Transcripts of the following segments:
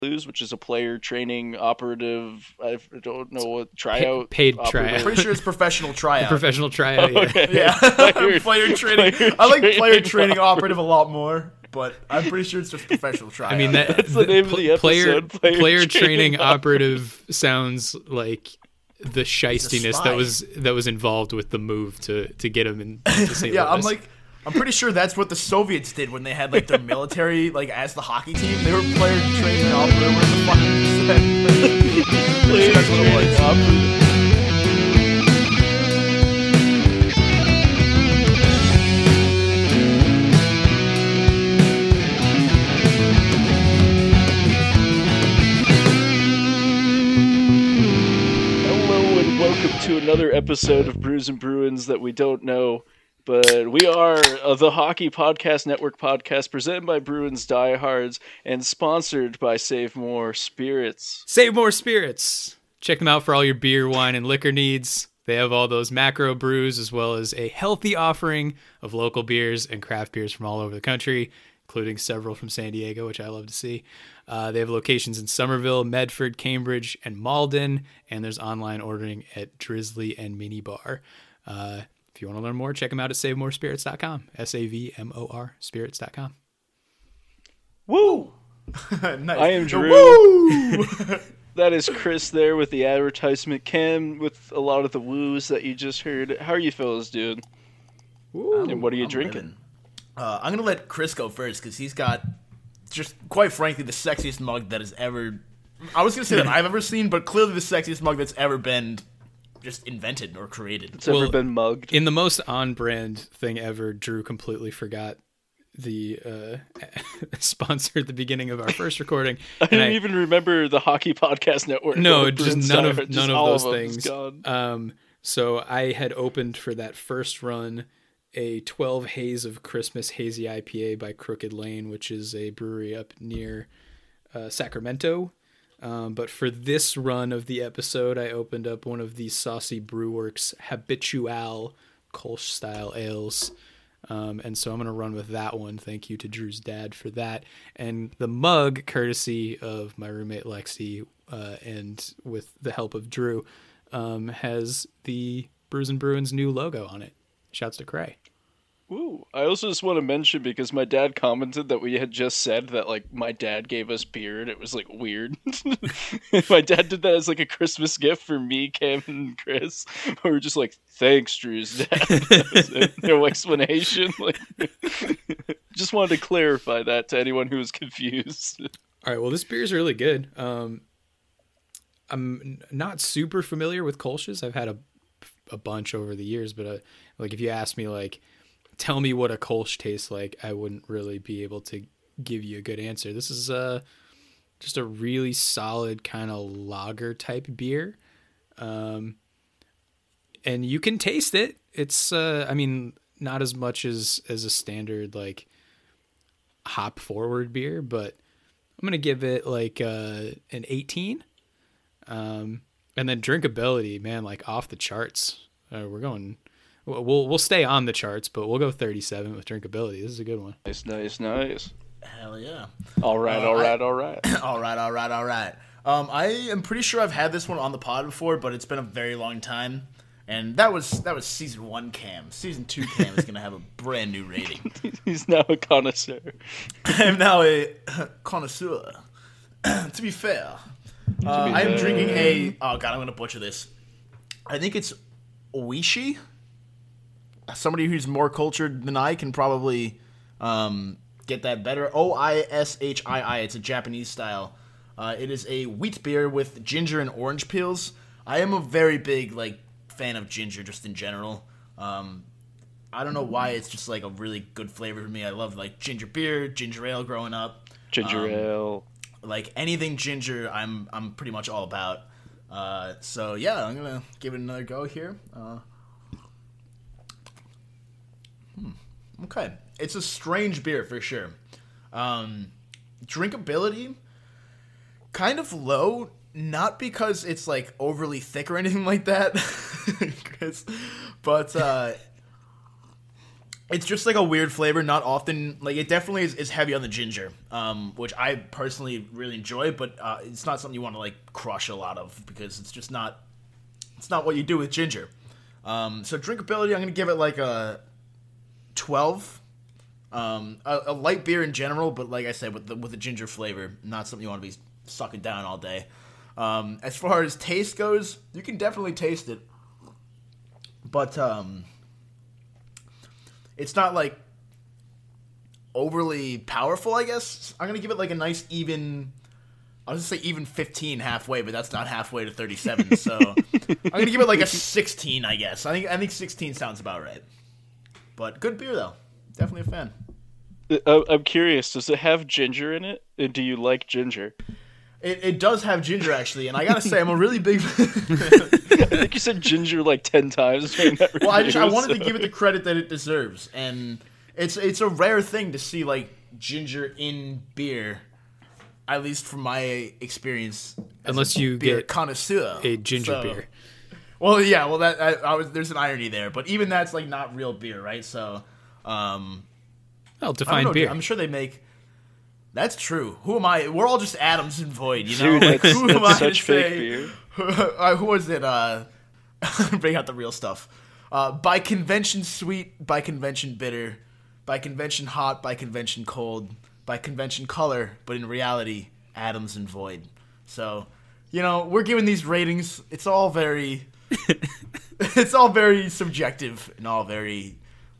Blues, which is a player training operative. I don't know what tryout. Paid operative. tryout. I'm pretty sure it's professional tryout. Professional tryout. Yeah. Okay. Yeah, player training. I like player training operative. operative a lot more, but I'm pretty sure it's just professional tryout. I mean, That's the name of the episode, Player player training training operative sounds like the shystiness spy. that was involved with the move to get him in to St. yeah, Louis. I'm pretty sure that's what the Soviets did when they had like their military like as the hockey team. They were player training operative. What the fuck is that? Player That's what it was. training operative. Hello and welcome to another episode of Brews and Bruins that we don't know, but we are the Hockey Podcast Network podcast presented by Bruins Diehards and sponsored by Save More Spirits. Save More Spirits. Check them out for all your beer, wine, and liquor needs. They have all those macro brews as well as a healthy offering of local beers and craft beers from all over the country, including several from San Diego, which I love to see. They have locations in Somerville, Medford, Cambridge, and Malden, and there's online ordering at Drizzly and Minibar. If you want to learn more, check them out at SaveMoreSpirits.com, SAVMOR Spirits.com. Woo! Nice. I am Drew. Woo! That is Chris there with the advertisement. Cam with a lot of the woos that you just heard. How are you fellas doing? And what are you drinking? Living. I'm gonna let Chris go first because he's got just quite frankly the sexiest mug that has ever. I was gonna say that I've ever seen, but clearly the sexiest mug that's ever been just invented or created. It's ever been mugged. In the most on-brand thing ever, Drew completely forgot the sponsor at the beginning of our first recording. I didn't even remember the Hockey Podcast Network. No, or just Bruins none of Diehard, just none of all those them. things. It's gone. So I had opened for that first run a 12 Haze of Christmas Hazy IPA by Crooked Lane, which is a brewery up near Sacramento. But for this run of the episode, I opened up one of the Saucy Brewworks Habitual Kolsch style ales. And so I'm going to run with that one. Thank you to Drew's dad for that. And the mug, courtesy of my roommate Lexi, and with the help of Drew, has the Brews and Bruins new logo on it. Shouts to Cray. Ooh, I also just want to mention, because my dad commented that we had just said that, like, my dad gave us beer, and it was, like, weird. My dad did that as, like, a Christmas gift for me, Cam, and Chris. We were just like, thanks, Drew's dad. That was it. No explanation. Like, just wanted to clarify that to anyone who was confused. All right, well, this beer is really good. I'm not super familiar with Kolsch's. I've had a bunch over the years, but like if you ask me, like, tell me what a Kolsch tastes like, I wouldn't really be able to give you a good answer. This is just a really solid kind of lager type beer. And you can taste it. It's, I mean, not as much as a standard, like, hop forward beer, but I'm going to give it like an 18. And then drinkability, man, like off the charts. We'll stay on the charts, but we'll go 37 with drinkability. This is a good one. Nice. Hell yeah! All right. all right. I am pretty sure I've had this one on the pod before, but it's been a very long time. And that was season 1 Cam. Season 2 Cam is gonna have a brand new rating. He's now a connoisseur. I am now a connoisseur. To be fair, I am drinking a. Oh god, I'm gonna butcher this. I think it's Oishi. Somebody who's more cultured than I can probably get that better. Oishii. It's a Japanese style. It is a wheat beer with ginger and orange peels. I am a very big fan of ginger just in general. I don't know why, it's just like a really good flavor for me. I love ginger beer, ginger ale growing up. Ginger ale. Like anything ginger, I'm pretty much all about. So yeah, I'm gonna give it another go here. Okay, it's a strange beer for sure. Drinkability, kind of low, not because it's overly thick or anything like that, Chris, but It's just like a weird flavor. Not often, like it definitely is heavy on the ginger, which I personally really enjoy. But it's not something you want to like crush a lot of because it's just not. It's not what you do with ginger. So drinkability, I'm gonna give it like a 12. A light beer in general, but like I said, with the ginger flavor, not something you want to be sucking down all day. As far as taste goes, you can definitely taste it, but it's not like overly powerful, I guess. I'm gonna give it like a nice even. I was gonna say even 15 halfway, but that's not halfway to 37. So I'm gonna give it like a 16, I guess. I think 16 sounds about right. But good beer though, definitely a fan. I'm curious. Does it have ginger in it? And do you like ginger? It does have ginger actually, and I gotta say I'm a really big. I think you said ginger like 10 times during that review. Well, I wanted to give it the credit that it deserves, and it's a rare thing to see like ginger in beer, at least from my experience. Unless you beer get connoisseur, a ginger beer. Well, yeah, well there's an irony there, but even that's like not real beer, right? So, Well, define beer. I'm sure they make. That's true. Who am I? We're all just atoms and void, you know. Dude, Like, who am I such to fake say? beer. Who was it? Bring out the real stuff. By convention sweet, by convention bitter, by convention hot, by convention cold, by convention color, but in reality, atoms and void. So, you know, we're giving these ratings. It's all very, it's all very subjective and all very,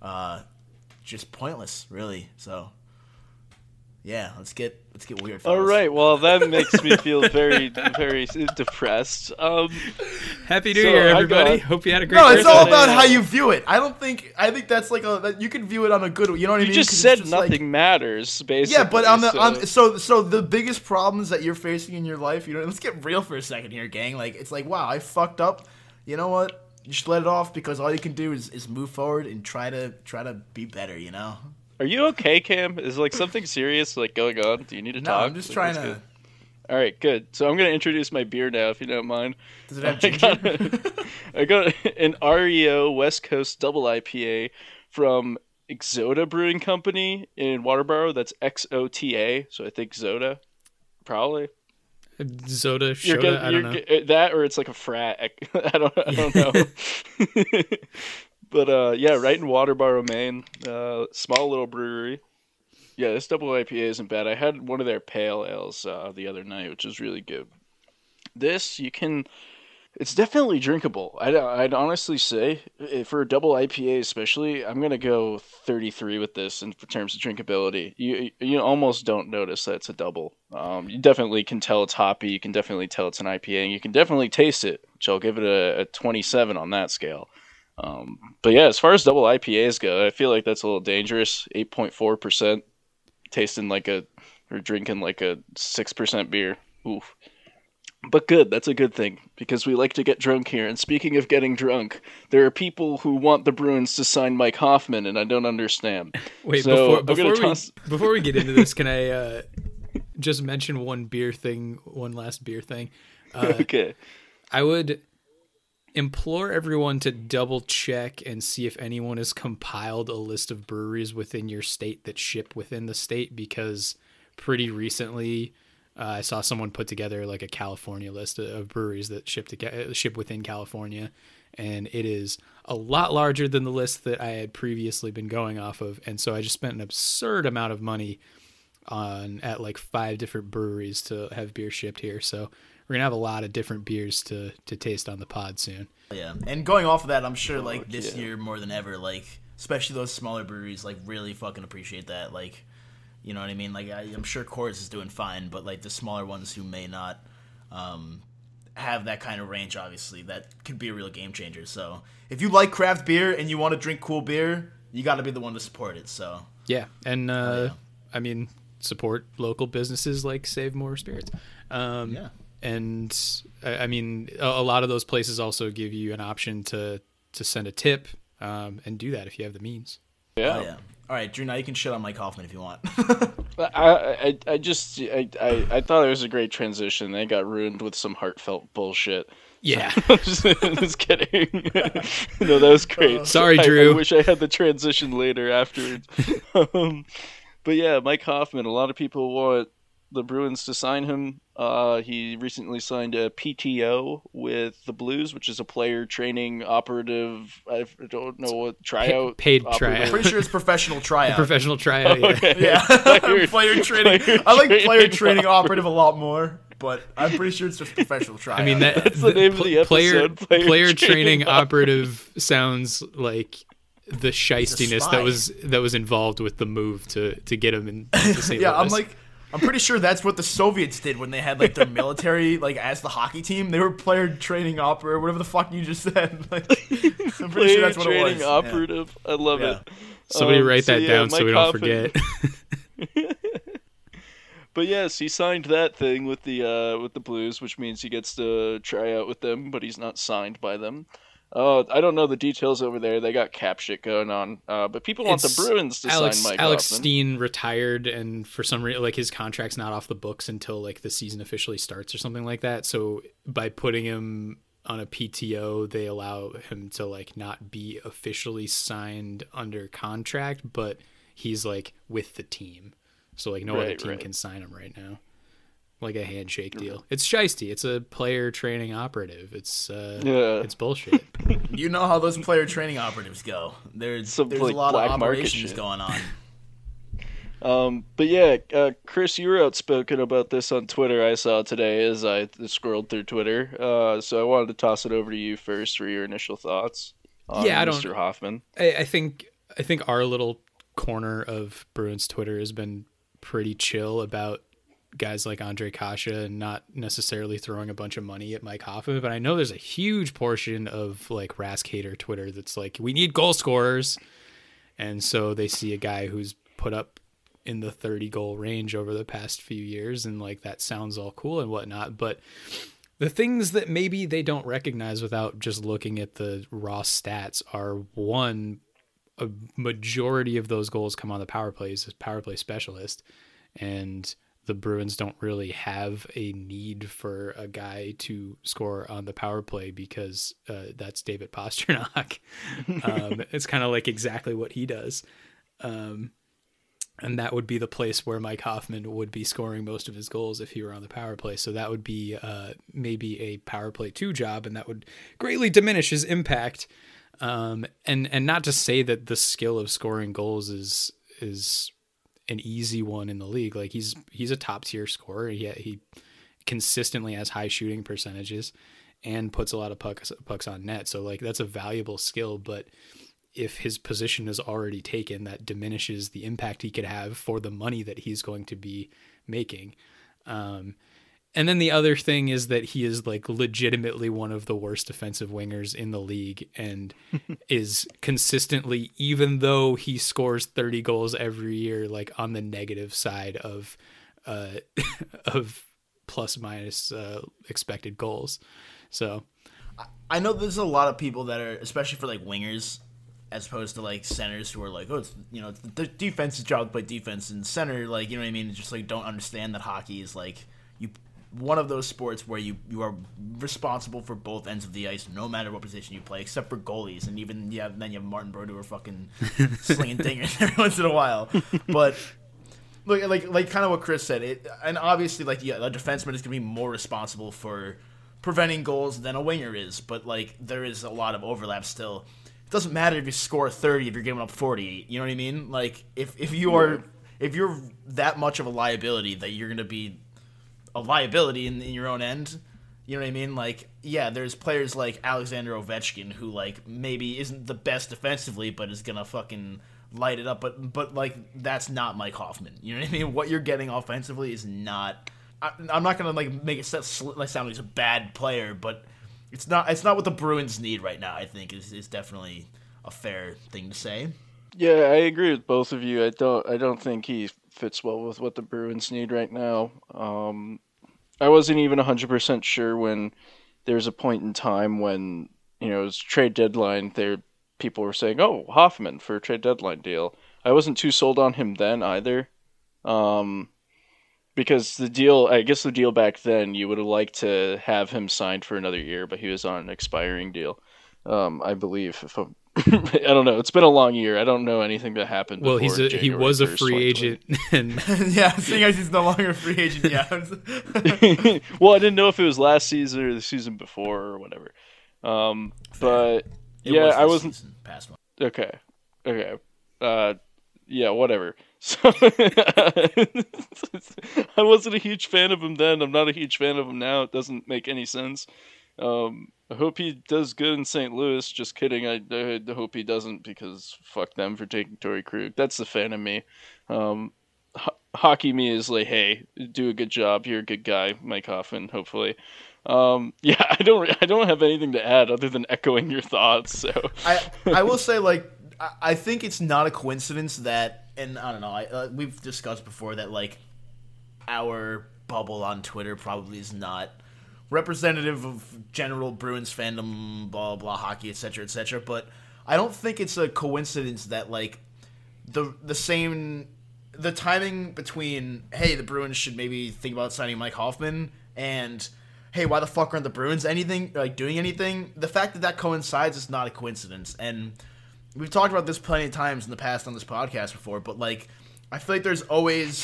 just pointless, really. So. Yeah, let's get weird. Fellas. All right, well that makes me feel very, very depressed. Happy New Year, everybody! Hope you had a great. No, it's birthday. all about how you view it. I think that's like that you can view it on a good. You know what I mean? You just said nothing matters, basically. Yeah, but so the biggest problems that you're facing in your life, you know, let's get real for a second here, gang. Like it's like, wow, I fucked up. You know what? You should let it off because all you can do is move forward and try to be better. You know. Are you okay, Cam? Is like something serious like going on? Do you need to talk? No, I'm just trying to. Good. All right, good. So I'm gonna introduce my beer now, if you don't mind. Does it have ginger? I got an REO West Coast Double IPA from Exota Brewing Company in Waterboro. That's XOTA. So I think Zoda, probably. Zoda, Shota, I don't know. That or it's like a frat. I don't know. But yeah, right in Waterboro, Maine. Small little brewery. Yeah, this double IPA isn't bad. I had one of their pale ales the other night, which is really good. This, it's definitely drinkable. I'd honestly say, for a double IPA especially, I'm going to go 33 with this in terms of drinkability. You almost don't notice that it's a double. You definitely can tell it's hoppy. You can definitely tell it's an IPA. And you can definitely taste it, which I'll give it a 27 on that scale. But yeah, as far as double IPAs go, I feel like that's a little dangerous. 8.4%, tasting or drinking like a 6% beer. Oof. But good, that's a good thing, because we like to get drunk here. And speaking of getting drunk, there are people who want the Bruins to sign Mike Hoffman, and I don't understand. Wait, so before we get into this, can I just mention one last beer thing? Okay. I would implore everyone to double check and see if anyone has compiled a list of breweries within your state that ship within the state, because pretty recently I saw someone put together like a California list of breweries that ship within California, and it is a lot larger than the list that I had previously been going off of. And so I just spent an absurd amount of money at like 5 different breweries to have beer shipped here. So we're gonna have a lot of different beers to taste on the pod soon. Yeah, and going off of that, I'm sure like this year more than ever, like especially those smaller breweries, like really fucking appreciate that. Like, you know what I mean? Like I'm sure Coors is doing fine, but like the smaller ones who may not have that kind of range, obviously, that could be a real game changer. So if you like craft beer and you want to drink cool beer, you got to be the one to support it. So yeah, and I mean, support local businesses like Save More Spirits. Yeah. And I mean, a lot of those places also give you an option to send a tip, and do that if you have the means. Yeah. Oh, yeah. All right, Drew. Now you can shit on Mike Hoffman if you want. I thought it was a great transition. They got ruined with some heartfelt bullshit. Yeah. Just kidding. No, that was great. Sorry, Drew. I wish I had the transition later afterwards. But yeah, Mike Hoffman. A lot of people want the Bruins to sign him. He recently signed a PTO with the Blues, which is a player training operative. I don't know what tryout. Paid operative. tryout. I'm pretty sure it's professional tryout. Professional tryout. Yeah. Okay. Yeah, player training. I like player training operative a lot more, but I'm pretty sure it's just professional tryout. I mean, That's the name of the episode. Player training operative sounds like the shystiness spy. that was involved with the move to get him in to St. yeah, Louis. I'm pretty sure that's what the Soviets did when they had like their military like as the hockey team. They were player training operative, whatever the fuck you just said. Like, I'm pretty sure that's what it was. Training operative. Yeah. I love it. Somebody write that down so we don't Hoffman. forget. But yes, he signed that thing with the Blues, which means he gets to try out with them, but he's not signed by them. I don't know the details over there. They got cap shit going on. But people want the Bruins to sign Mike Alex Hoffman. Steen retired, and for some reason, like his contract's not off the books until like the season officially starts or something like that. So by putting him on a PTO, they allow him to like not be officially signed under contract, but he's like with the team. So like no other team can sign him right now. Like a handshake deal. It's shiesty. It's a player training operative. It's bullshit. You know how those player training operatives go. There's a lot of operations going on. But yeah, Chris, you were outspoken about this on Twitter. I saw today as I scrolled through Twitter. So I wanted to toss it over to you first for your initial thoughts on Mr. Hoffman. I think our little corner of Bruins Twitter has been pretty chill about guys like Andre Kasha and not necessarily throwing a bunch of money at Mike Hoffman, but I know there's a huge portion of like Rask hater Twitter that's like, we need goal scorers. And so they see a guy who's put up in the 30 goal range over the past few years. And like, that sounds all cool and whatnot. But the things that maybe they don't recognize without just looking at the raw stats are, one, a majority of those goals come on the power play as a power play specialist. And the Bruins don't really have a need for a guy to score on the power play because that's David Pastrnak. It's kind of like exactly what he does. And that would be the place where Mike Hoffman would be scoring most of his goals if he were on the power play. So that would be maybe a power play 2 job, and that would greatly diminish his impact. And not to say that the skill of scoring goals is an easy one in the league. Like he's a top tier scorer. He consistently has high shooting percentages and puts a lot of pucks on net. So like that's a valuable skill, but if his position is already taken, that diminishes the impact he could have for the money that he's going to be making. And then the other thing is that he is like legitimately one of the worst defensive wingers in the league and is consistently, even though he scores 30 goals every year, like on the negative side of plus minus expected goals. So I know there's a lot of people that are, especially for like wingers, as opposed to like centers who are like, oh, it's, you know, it's the defense's job to play defense, and center, like, you know what I mean, just like don't understand that hockey is like one of those sports where you are responsible for both ends of the ice, no matter what position you play, except for goalies, and even then you have Martin Brodeur fucking slinging dingers every once in a while. But like kind of what Chris said, and obviously like a defenseman is gonna be more responsible for preventing goals than a winger is, but like there is a lot of overlap still. It doesn't matter if you score 30 if you're giving up 40. You know what I mean? Like if you're that much of a liability that you're gonna be a liability in your own end, you know what I mean? Like, yeah, there's players like Alexander Ovechkin who like maybe isn't the best defensively, but is gonna fucking light it up. But like that's not Mike Hoffman. You know what I mean? What you're getting offensively is not. I'm not gonna like make it sound like he's a bad player, but it's not what the Bruins need right now. I think is definitely a fair thing to say. Yeah, I agree with both of you. I don't think he fits well with what the Bruins need right now. I wasn't even 100% sure when there was a point in time when, you know, it was trade deadline, people were saying, oh, Hoffman for a trade deadline deal. I wasn't too sold on him then either. Because I guess the deal back then, you would have liked to have him signed for another year, but he was on an expiring deal, I believe. I don't know. It's been a long year. I don't know anything that happened. Well, he was a free agent, and yeah, seeing as he's no longer a free agent. Yeah. Well, I didn't know if it was last season or the season before or whatever. But yeah, I wasn't. Past one. Okay. Yeah, whatever. So I wasn't a huge fan of him then. I'm not a huge fan of him now. It doesn't make any sense. I hope he does good in St. Louis. Just kidding. I hope he doesn't, because fuck them for taking Torrey Krug. That's the fan of me. Hockey me is like, hey, do a good job. You're a good guy, Mike Hoffman. Hopefully. Yeah, I don't have anything to add other than echoing your thoughts. So I will say, like, I think it's not a coincidence that, and I don't know, we've discussed before that, like, our bubble on Twitter probably is not representative of general Bruins fandom, blah, blah, hockey, etc., but I don't think it's a coincidence that, like, the timing between, hey, the Bruins should maybe think about signing Mike Hoffman, and, hey, why the fuck aren't the Bruins doing anything? The fact that coincides is not a coincidence, and we've talked about this plenty of times in the past on this podcast before, but, like, I feel like there's always...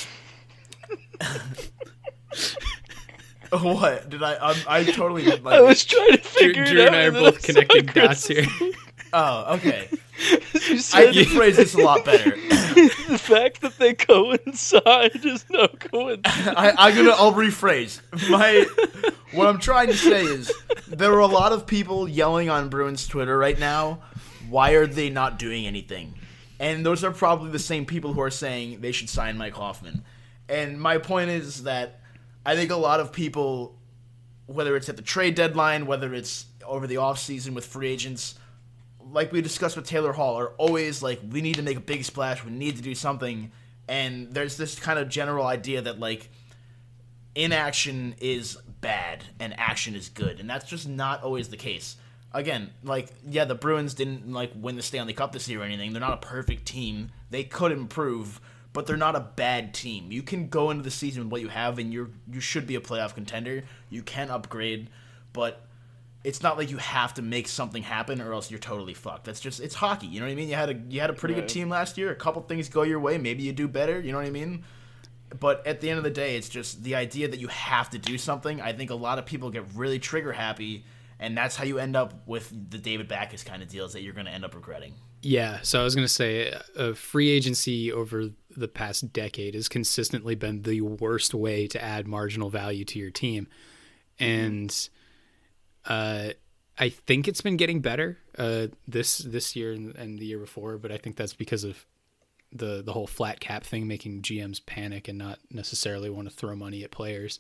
What? Did I totally... Like, I was trying to figure it out. Drew and I are both connecting dots here. Oh, okay. I can phrase this a lot better. The fact that they coincide is no coincidence. I'll rephrase. What I'm trying to say is there are a lot of people yelling on Bruins Twitter right now, why are they not doing anything? And those are probably the same people who are saying they should sign Mike Hoffman. And my point is that I think a lot of people, whether it's at the trade deadline, whether it's over the offseason with free agents, like we discussed with Taylor Hall, are always like, we need to make a big splash, we need to do something. And there's this kind of general idea that, like, inaction is bad and action is good. And that's just not always the case. Again, like, yeah, the Bruins didn't, like, win the Stanley Cup this year or anything. They're not a perfect team. They could improve, but they're not a bad team. You can go into the season with what you have, and you should be a playoff contender. You can upgrade, but it's not like you have to make something happen or else you're totally fucked. That's just, it's hockey. You know what I mean? You had a pretty good team last year. A couple things go your way. Maybe you do better. You know what I mean? But at the end of the day, it's just the idea that you have to do something. I think a lot of people get really trigger happy, and that's how you end up with the David Backes kind of deals that you're going to end up regretting. Yeah, so I was going to say, free agency over the past decade has consistently been the worst way to add marginal value to your team. And I think it's been getting better this year and the year before, but I think that's because of the whole flat cap thing making GMs panic and not necessarily want to throw money at players.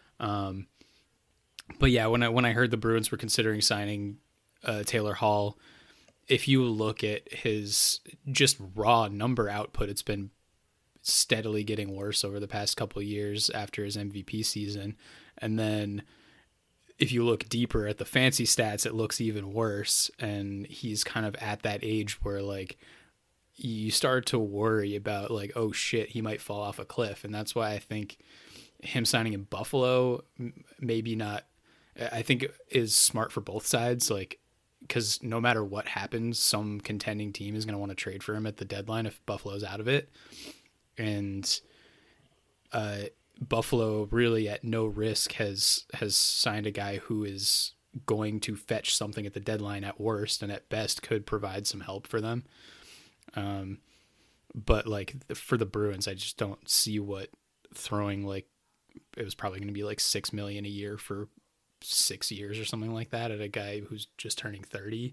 But yeah, when I heard the Bruins were considering signing Taylor Hall, if you look at his just raw number output, it's been steadily getting worse over the past couple of years after his MVP season. And then if you look deeper at the fancy stats, it looks even worse. And he's kind of at that age where, like, you start to worry about, like, oh shit, he might fall off a cliff. And that's why I think him signing in Buffalo, maybe not, I think is smart for both sides. Like, because no matter what happens, some contending team is going to want to trade for him at the deadline if Buffalo's out of it. And Buffalo really at no risk has signed a guy who is going to fetch something at the deadline at worst, and at best could provide some help for them. But like for the Bruins, I just don't see what throwing, like, it was probably going to be like $6 million a year for 6 years or something like that at a guy who's just turning 30.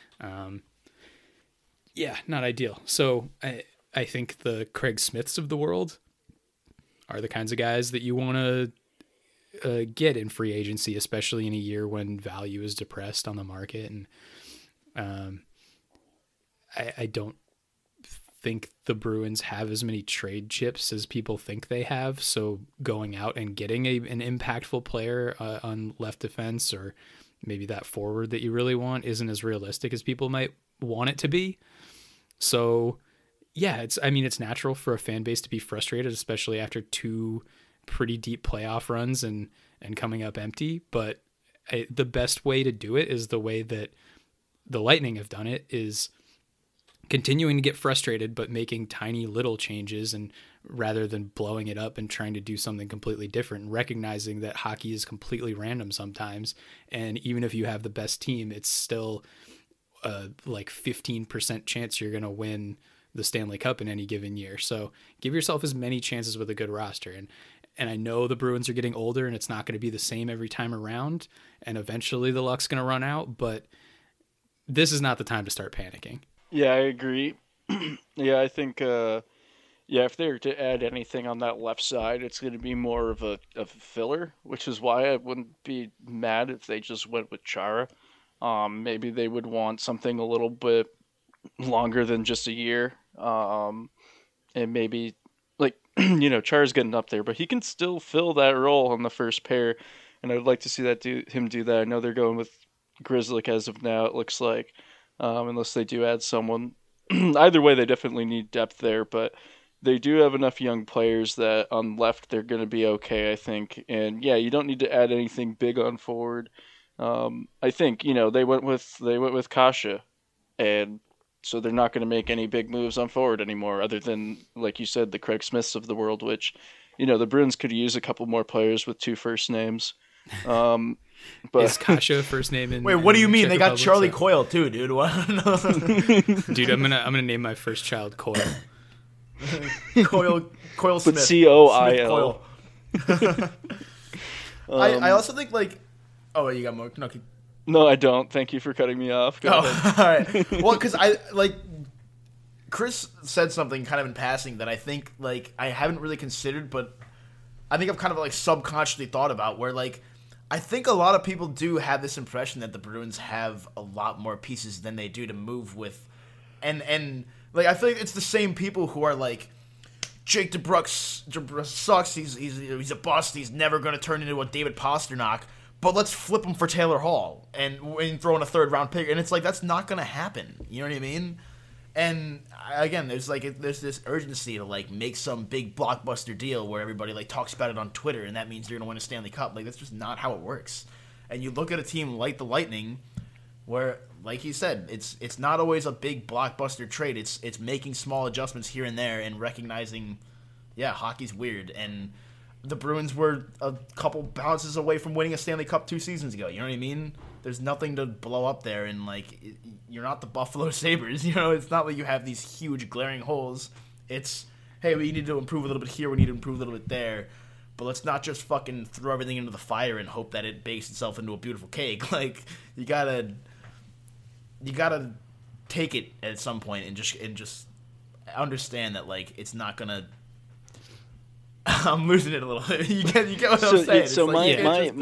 Yeah, not ideal. So I think the Craig Smiths of the world are the kinds of guys that you want to get in free agency, especially in a year when value is depressed on the market. And I don't think the Bruins have as many trade chips as people think they have. So going out and getting an impactful player on left defense, or maybe that forward that you really want, isn't as realistic as people might want it to be. So yeah, it's natural for a fan base to be frustrated, especially after 2 pretty deep playoff runs and coming up empty. But the best way to do it is the way that the Lightning have done it, is continuing to get frustrated, but making tiny little changes, and rather than blowing it up and trying to do something completely different, and recognizing that hockey is completely random sometimes. And even if you have the best team, it's still like 15% chance you're going to win the Stanley Cup in any given year. So give yourself as many chances with a good roster. And I know the Bruins are getting older and it's not going to be the same every time around. And eventually the luck's going to run out, but this is not the time to start panicking. Yeah, I agree. Yeah, I think, if they were to add anything on that left side, it's going to be more of a filler, which is why I wouldn't be mad if they just went with Chara. Maybe they would want something a little bit longer than just a year. And maybe, like, Chara's getting up there, but he can still fill that role on the first pair. And I'd like to see him do that. I know they're going with Grzelcyk as of now, it looks like, unless they do add someone. Either way, they definitely need depth there, but they do have enough young players that on left they're going to be okay, I think. And yeah, you don't need to add anything big on forward. I think they went with Kasha, and so they're not going to make any big moves on forward anymore, other than, like you said, the Craig Smiths of the world, which the Bruins could use a couple more players with 2 first names. But is Kasha first name in? Wait, what do you mean? Czech They got Republic, Charlie so? Coyle too, dude. What? Dude, I'm gonna name my first child Coyle. Coyle Smith. But Coil. I also think oh, you got more. No, No, I don't. Thank you for cutting me off. Go ahead. all right. Well, because Chris said something kind of in passing that I think I haven't really considered, but I think I've kind of subconsciously thought about, where I think a lot of people do have this impression that the Bruins have a lot more pieces than they do to move with, and I feel like it's the same people who are Jake DeBrusk sucks. He's a bust. He's never going to turn into a David Pastrnak. But let's flip him for Taylor Hall and throw in a 3rd round pick, and it's that's not going to happen. You know what I mean? And again, there's this urgency to make some big blockbuster deal where everybody talks about it on Twitter, and that means they're going to win a Stanley Cup. That's just not how it works. And you look at a team like the Lightning, where, like you said, it's not always a big blockbuster trade. It's making small adjustments here and there and recognizing, yeah, hockey's weird. And the Bruins were a couple bounces away from winning a Stanley Cup 2 seasons ago. You know what I mean? There's nothing to blow up there, and you're not the Buffalo Sabres. It's not like you have these huge glaring holes. It's, hey, we need to improve a little bit here, we need to improve a little bit there, but let's not just fucking throw everything into the fire and hope that it bakes itself into a beautiful cake. You gotta take it at some point and just understand that it's not gonna. I'm losing it a little bit. You get what I'm saying. So my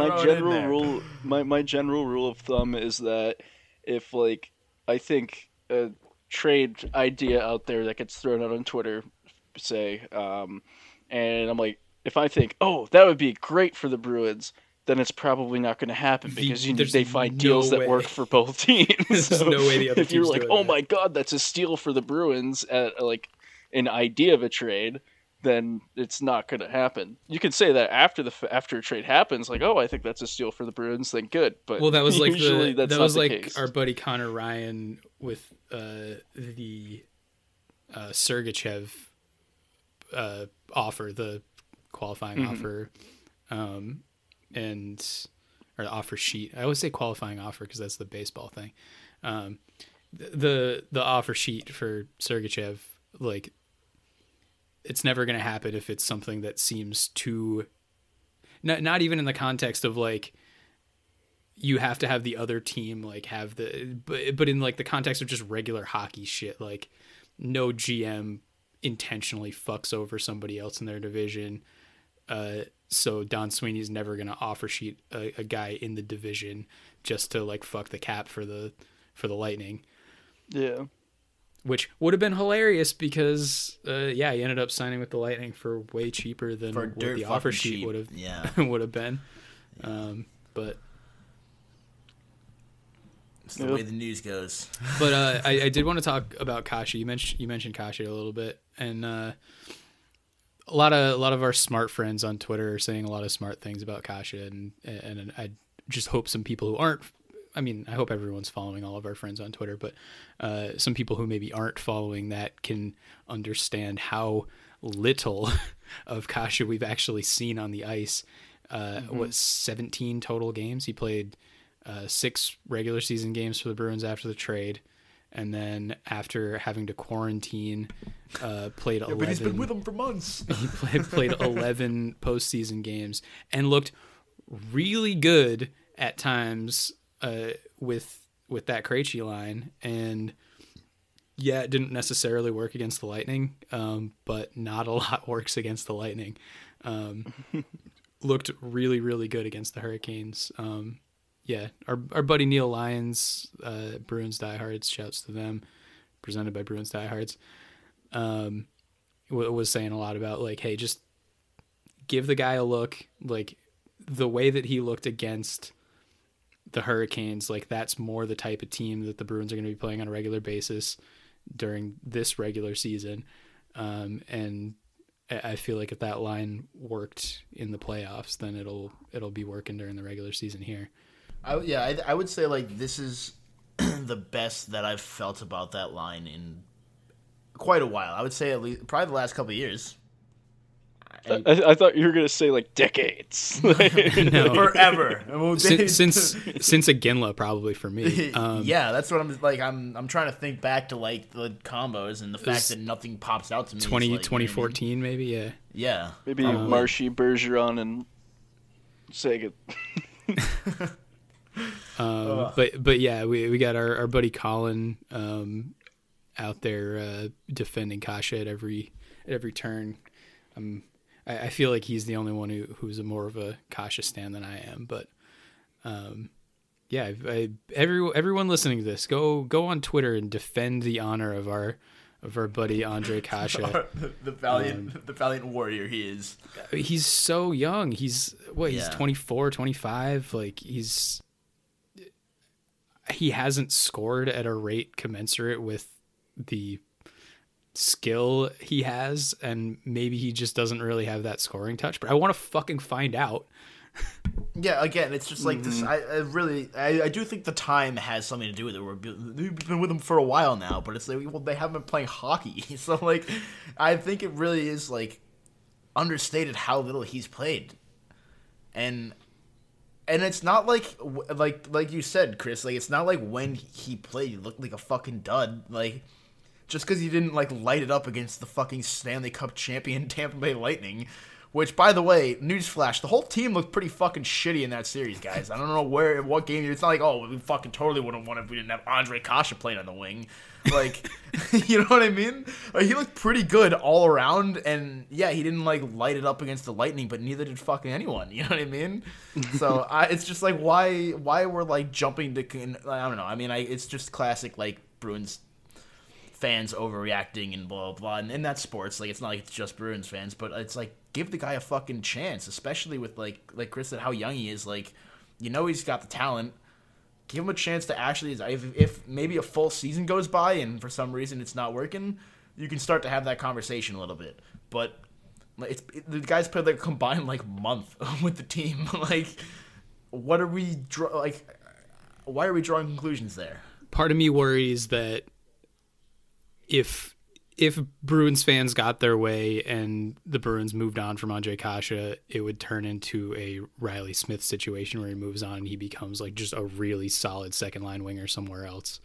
general rule of thumb is that if I think a trade idea out there that gets thrown out on Twitter, say, and I'm if I think, oh, that would be great for the Bruins, then it's probably not going to happen because they find deals that work for both teams. There's no way the other if you're team's doing oh that. my god, that's a steal for the Bruins at an idea of a trade, then it's not going to happen. You can say that after a trade happens, oh, I think that's a steal for the Bruins, then good. But well, that was usually that's not the case. Our buddy Connor Ryan with the Sergachev offer, the qualifying offer, or the offer sheet. I always say qualifying offer because that's the baseball thing. The offer sheet for Sergachev, it's never going to happen if it's something that seems too, not even in the context of you have to have the other team have but in the context of just regular hockey shit, no GM intentionally fucks over somebody else in their division. So Don Sweeney's never going to offer sheet a guy in the division just to fuck the cap for the Lightning. Yeah. Which would have been hilarious because, he ended up signing with the Lightning for way cheaper than what the offer sheet would have been. But It's the way the news goes. But I did want to talk about Kasha. You mentioned Kasha a little bit, and a lot of our smart friends on Twitter are saying a lot of smart things about Kasha, and I just hope some people who aren't. I mean, I hope everyone's following all of our friends on Twitter, but some people who maybe aren't following that can understand how little of Kasha we've actually seen on the ice. 17 total games? He played 6 regular season games for the Bruins after the trade, and then after having to quarantine, played 11. But he's been with them for months. He played 11 postseason games and looked really good at times with that Krejci line. And yeah, it didn't necessarily work against the Lightning, but not a lot works against the Lightning. Looked really, really good against the Hurricanes. Yeah, our buddy Neil Lyons, Bruins Diehards, shouts to them, presented by Bruins Diehards, was saying a lot about, like, hey, just give the guy a look. Like, the way that he looked against the Hurricanes, like, that's more the type of team that the Bruins are going to be playing on a regular basis during this regular season. And I feel like if that line worked in the playoffs, then it'll be working during the regular season here. I would say, like, this is the best that I've felt about that line in quite a while. I would say at least probably the last couple of years. I thought you were gonna say like decades. No. Forever. Since Iginla, probably for me. Yeah, that's what I'm like. I'm trying to think back to, like, the combos and the fact that nothing pops out to me. 2014 you know what I mean? Maybe. Yeah. Maybe Marshy, Bergeron, and Sagan. But yeah, we got our buddy Colin out there defending Kasha at every turn. I feel like he's the only one who's more of a Kasha stan than I am. But yeah, everyone listening to this, go on Twitter and defend the honor of our buddy Ondrej Kase. the valiant warrior he is. He's so young. He's 24, 25. Like, he hasn't scored at a rate commensurate with the skill he has, and maybe he just doesn't really have that scoring touch, but I want to fucking find out. Yeah, again, it's just like this. I do think the time has something to do with it. We've been with them for a while now, but it's like, well, they haven't been playing hockey, so, like, I think it really is, like, understated how little he's played, and it's not like you said, Chris. Like, it's not like when he played, he looked like a fucking dud. Like, just because he didn't, like, light it up against the fucking Stanley Cup champion Tampa Bay Lightning. Which, by the way, newsflash, the whole team looked pretty fucking shitty in that series, guys. I don't know what game. It's not like, oh, we fucking totally wouldn't won if we didn't have Ondrej Kase playing on the wing. Like, you know what I mean? Like, he looked pretty good all around, and yeah, he didn't, like, light it up against the Lightning, but neither did fucking anyone. You know what I mean? So it's just like, why we're, like, jumping to, I don't know. I mean, it's just classic, like, Bruins fans overreacting and blah blah blah, and that's sports. Like, it's not like it's just Bruins fans, but it's like, give the guy a fucking chance, especially with like Chris said, how young he is. Like, you know, he's got the talent. Give him a chance to actually, if maybe a full season goes by and for some reason it's not working, you can start to have that conversation a little bit. But the guys played like a combined like month with the team. Like, what are we why are we drawing conclusions there? Part of me worries that if Bruins fans got their way and the Bruins moved on from Ondrej Kase, it would turn into a Riley Smith situation where he moves on and he becomes like just a really solid second line winger somewhere else.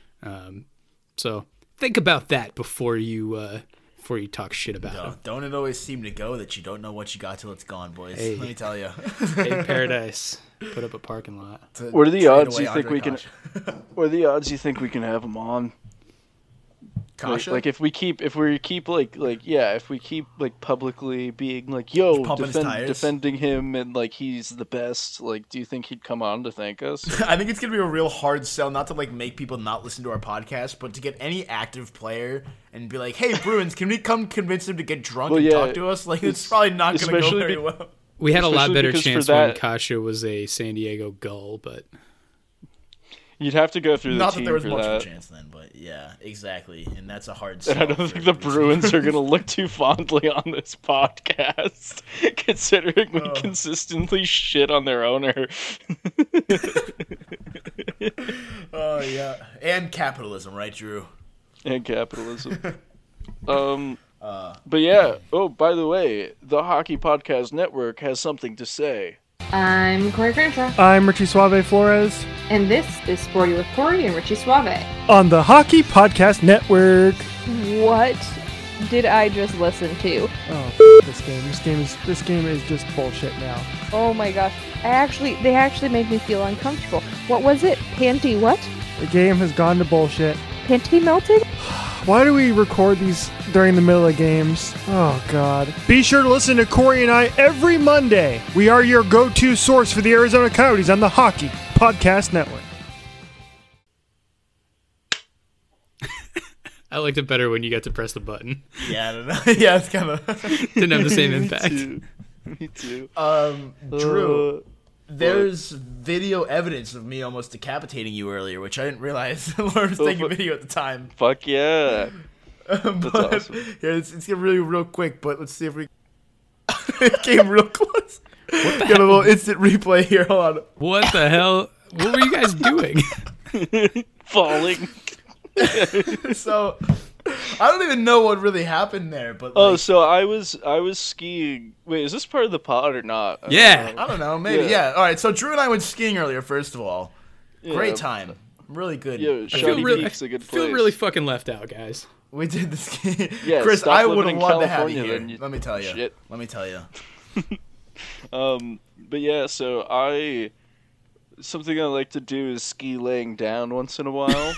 So think about that before you talk shit about him. Don't it always seem to go that you don't know what you got till it's gone, boys? Hey. Let me tell you. Hey, Paradise, put up a parking lot. What are the odds you think we can? What are the odds you think we can have him on? Like if we keep publicly being like, yo, defending him and like he's the best, like, do you think he'd come on to thank us? I think it's gonna be a real hard sell, not to like make people not listen to our podcast, but to get any active player and be like, hey, Bruins, can we come convince him to get drunk and talk to us? Like, it's probably not gonna go very well. We had a lot better chance when Kase was a San Diego Gull, but You'd have to go through the Not team that there was for much of that. a chance then, but yeah, exactly. And that's a hard And sell. I don't think the Bruins are going to look too fondly on this podcast, considering we consistently shit on their owner. Oh, yeah. And capitalism, right, Drew? And capitalism. But yeah, oh, by the way, the Hockey Podcast Network has something to say. I'm Corey Crenshaw, I'm Richie Suave Flores and this is Sporty with Corey and Richie Suave. on the Hockey Podcast Network. What did I just listen to? Oh, this game is just bullshit now. Oh my gosh. They actually made me feel uncomfortable. What was it? Panty what? The game has gone to bullshit. Panty melted? Why do we record these during the middle of games? Oh, God. Be sure to listen to Corey and I every Monday. We are your go-to source for the Arizona Coyotes on the Hockey Podcast Network. I liked it better when you got to press the button. Yeah, I don't know. Yeah, it's kind of... Didn't have the same impact. Me too. Drew, there's video evidence of me almost decapitating you earlier, which I didn't realize Lauren was taking video at the time. Fuck yeah. That's awesome. Here, it's gonna be real quick, but let's see if we... It came real close. What the Got a hell? little instant replay here. Hold on. What the hell? What were you guys doing? Falling. So, I don't even know what really happened there, but Oh, like, so I was skiing. Wait, is this part of the pod or not? Yeah. I don't know, maybe, Yeah. yeah. All right, so Drew and I went skiing earlier, first of all. Yeah. Great time. Really good. Yeah, I Shawnee feel, Peak's a good feel place. really fucking left out, guys. We did the skiing. Yeah, Chris, stop I living would have in loved to have you California, here. then, you Let me tell you. shit. Let me tell you. But yeah, so something I like to do is ski laying down once in a while.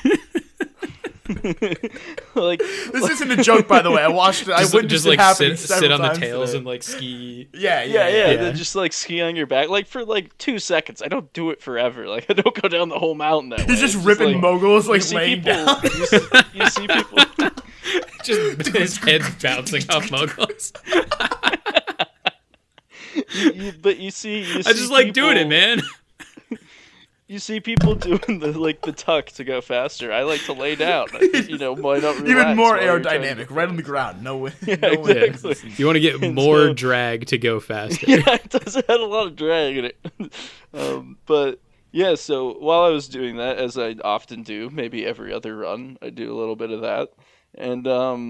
Like, This isn't a joke, by the way. I watched it. I witnessed just it like happening sit several on the times tails today. and like ski. Yeah. then just like ski on your back, like for like 2 seconds. I don't do it forever. Like I don't go down the whole mountain that way. He's just It's ripping like, moguls, you like see laying people, down. you see people. Just his head's bouncing off moguls. But you see I just like doing it, man. You see people doing the tuck to go faster. I like to lay down. Why not relax Even more while you're trying to- aerrodynamic, right on the ground. No way. Yeah, no way. exactly. You want to get And more so- drag to go faster. Yeah, it does have a lot of drag in it. But yeah, so while I was doing that, as I often do, maybe every other run, I do a little bit of that. And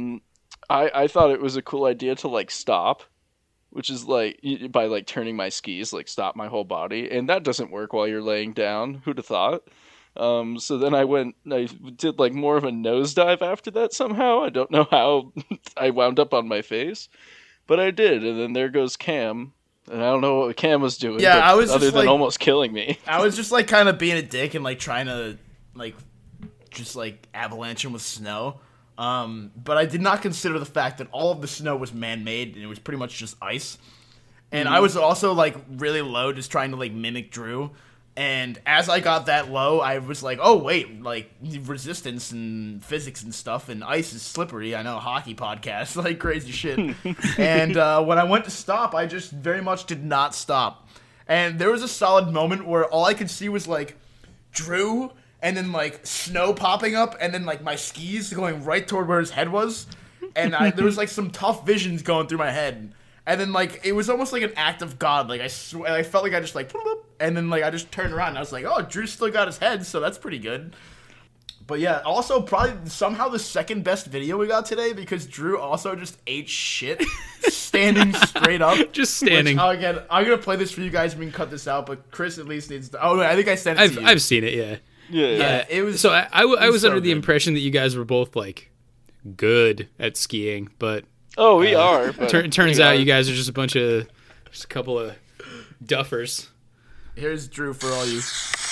I thought it was a cool idea to like stop, which is like by like turning my skis, like stop my whole body, and that doesn't work while you're laying down. Who'd have thought? So then I did like more of a nosedive after that somehow. I don't know how I wound up on my face, but I did. And then there goes Cam, and I don't know what Cam was doing. Yeah, but I was other just, than like- almost killing me. I was just like kind of being a dick and like trying to like just like avalanche him with snow. But I did not consider the fact that all of the snow was man-made and it was pretty much just ice. And I was also like really low, just trying to like mimic Drew. And as I got that low, I was like, oh wait, like resistance and physics and stuff, and ice is slippery. I know, hockey podcast, like crazy shit. And when I went to stop, I just very much did not stop. And there was a solid moment where all I could see was like Drew, and then like snow popping up, and then like my skis going right toward where his head was, and there was like some tough visions going through my head, and then like it was almost like an act of God. Like I felt like I just like, and then like I just turned around and I was like, oh, Drew still got his head, so that's pretty good. But yeah, also probably somehow the second best video we got today because Drew also just ate shit standing straight up. Just standing. Which, again, I'm gonna play this for you guys. We can cut this out, but Chris at least needs to. Oh, wait, I think I sent it to you. I've seen it, yeah. Yeah. It was So I was so under the good. impression that you guys were both like good at skiing, but Oh, we are. But turns we out are. you guys are just a couple of duffers. Here's Drew for all you.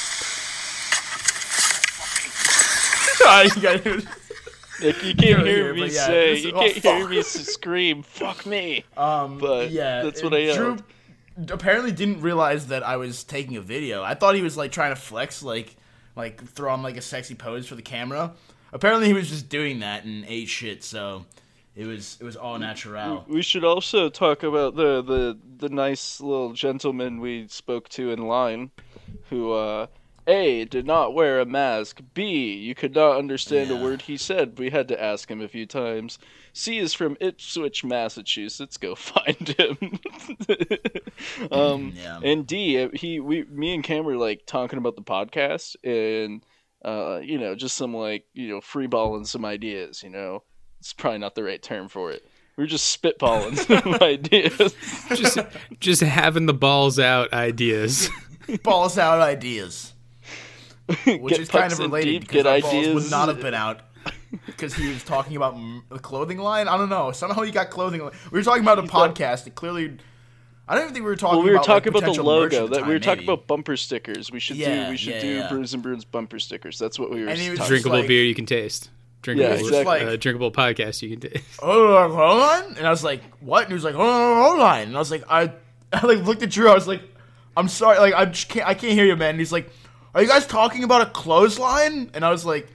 Alright, you guys. Like, you can't Hear hear it, me but yeah, say, this- you oh, can't hear fuck. me scream, fuck me. But Yeah, that's what I Drew yelled. apparently didn't realize that I was taking a video. I thought he was like trying to flex, like throw on like a sexy pose for the camera. Apparently he was just doing that and ate shit. So it was all natural. We should also talk about the nice little gentleman we spoke to in line, who A, did not wear a mask. B, you could not understand a Yeah. word he said. We had to ask him a few times. C is from Ipswich, Massachusetts. Go find him. Yeah. And D, me and Cam were like talking about the podcast and just some like freeballing some ideas. It's probably not the right term for it. We were just spitballing some ideas. Just having the balls out ideas. Balls out ideas. Which Get is kind pucks of in related deep, because get our balls ideas. would not have been out because he was talking about a clothing line. I don't know. Somehow he got clothing line. We were talking about a podcast. It clearly, I don't even think we were talking. Well, we were about, talking like, about the potential merch logo. at the That we were time, talking maybe. about bumper stickers. We should do Brews and Bruins bumper stickers. That's what we were. And he was talking Drinkable like- beer you can taste. Drinkable, Yeah, exactly. Drinkable podcast you can taste. Hold on. And I was like, what? And he was like, hold on. And I was like, I like looked at Drew. I was like, I'm sorry. Like, I can't hear you, man. And he's like, are you guys talking about a clothesline? And I was like,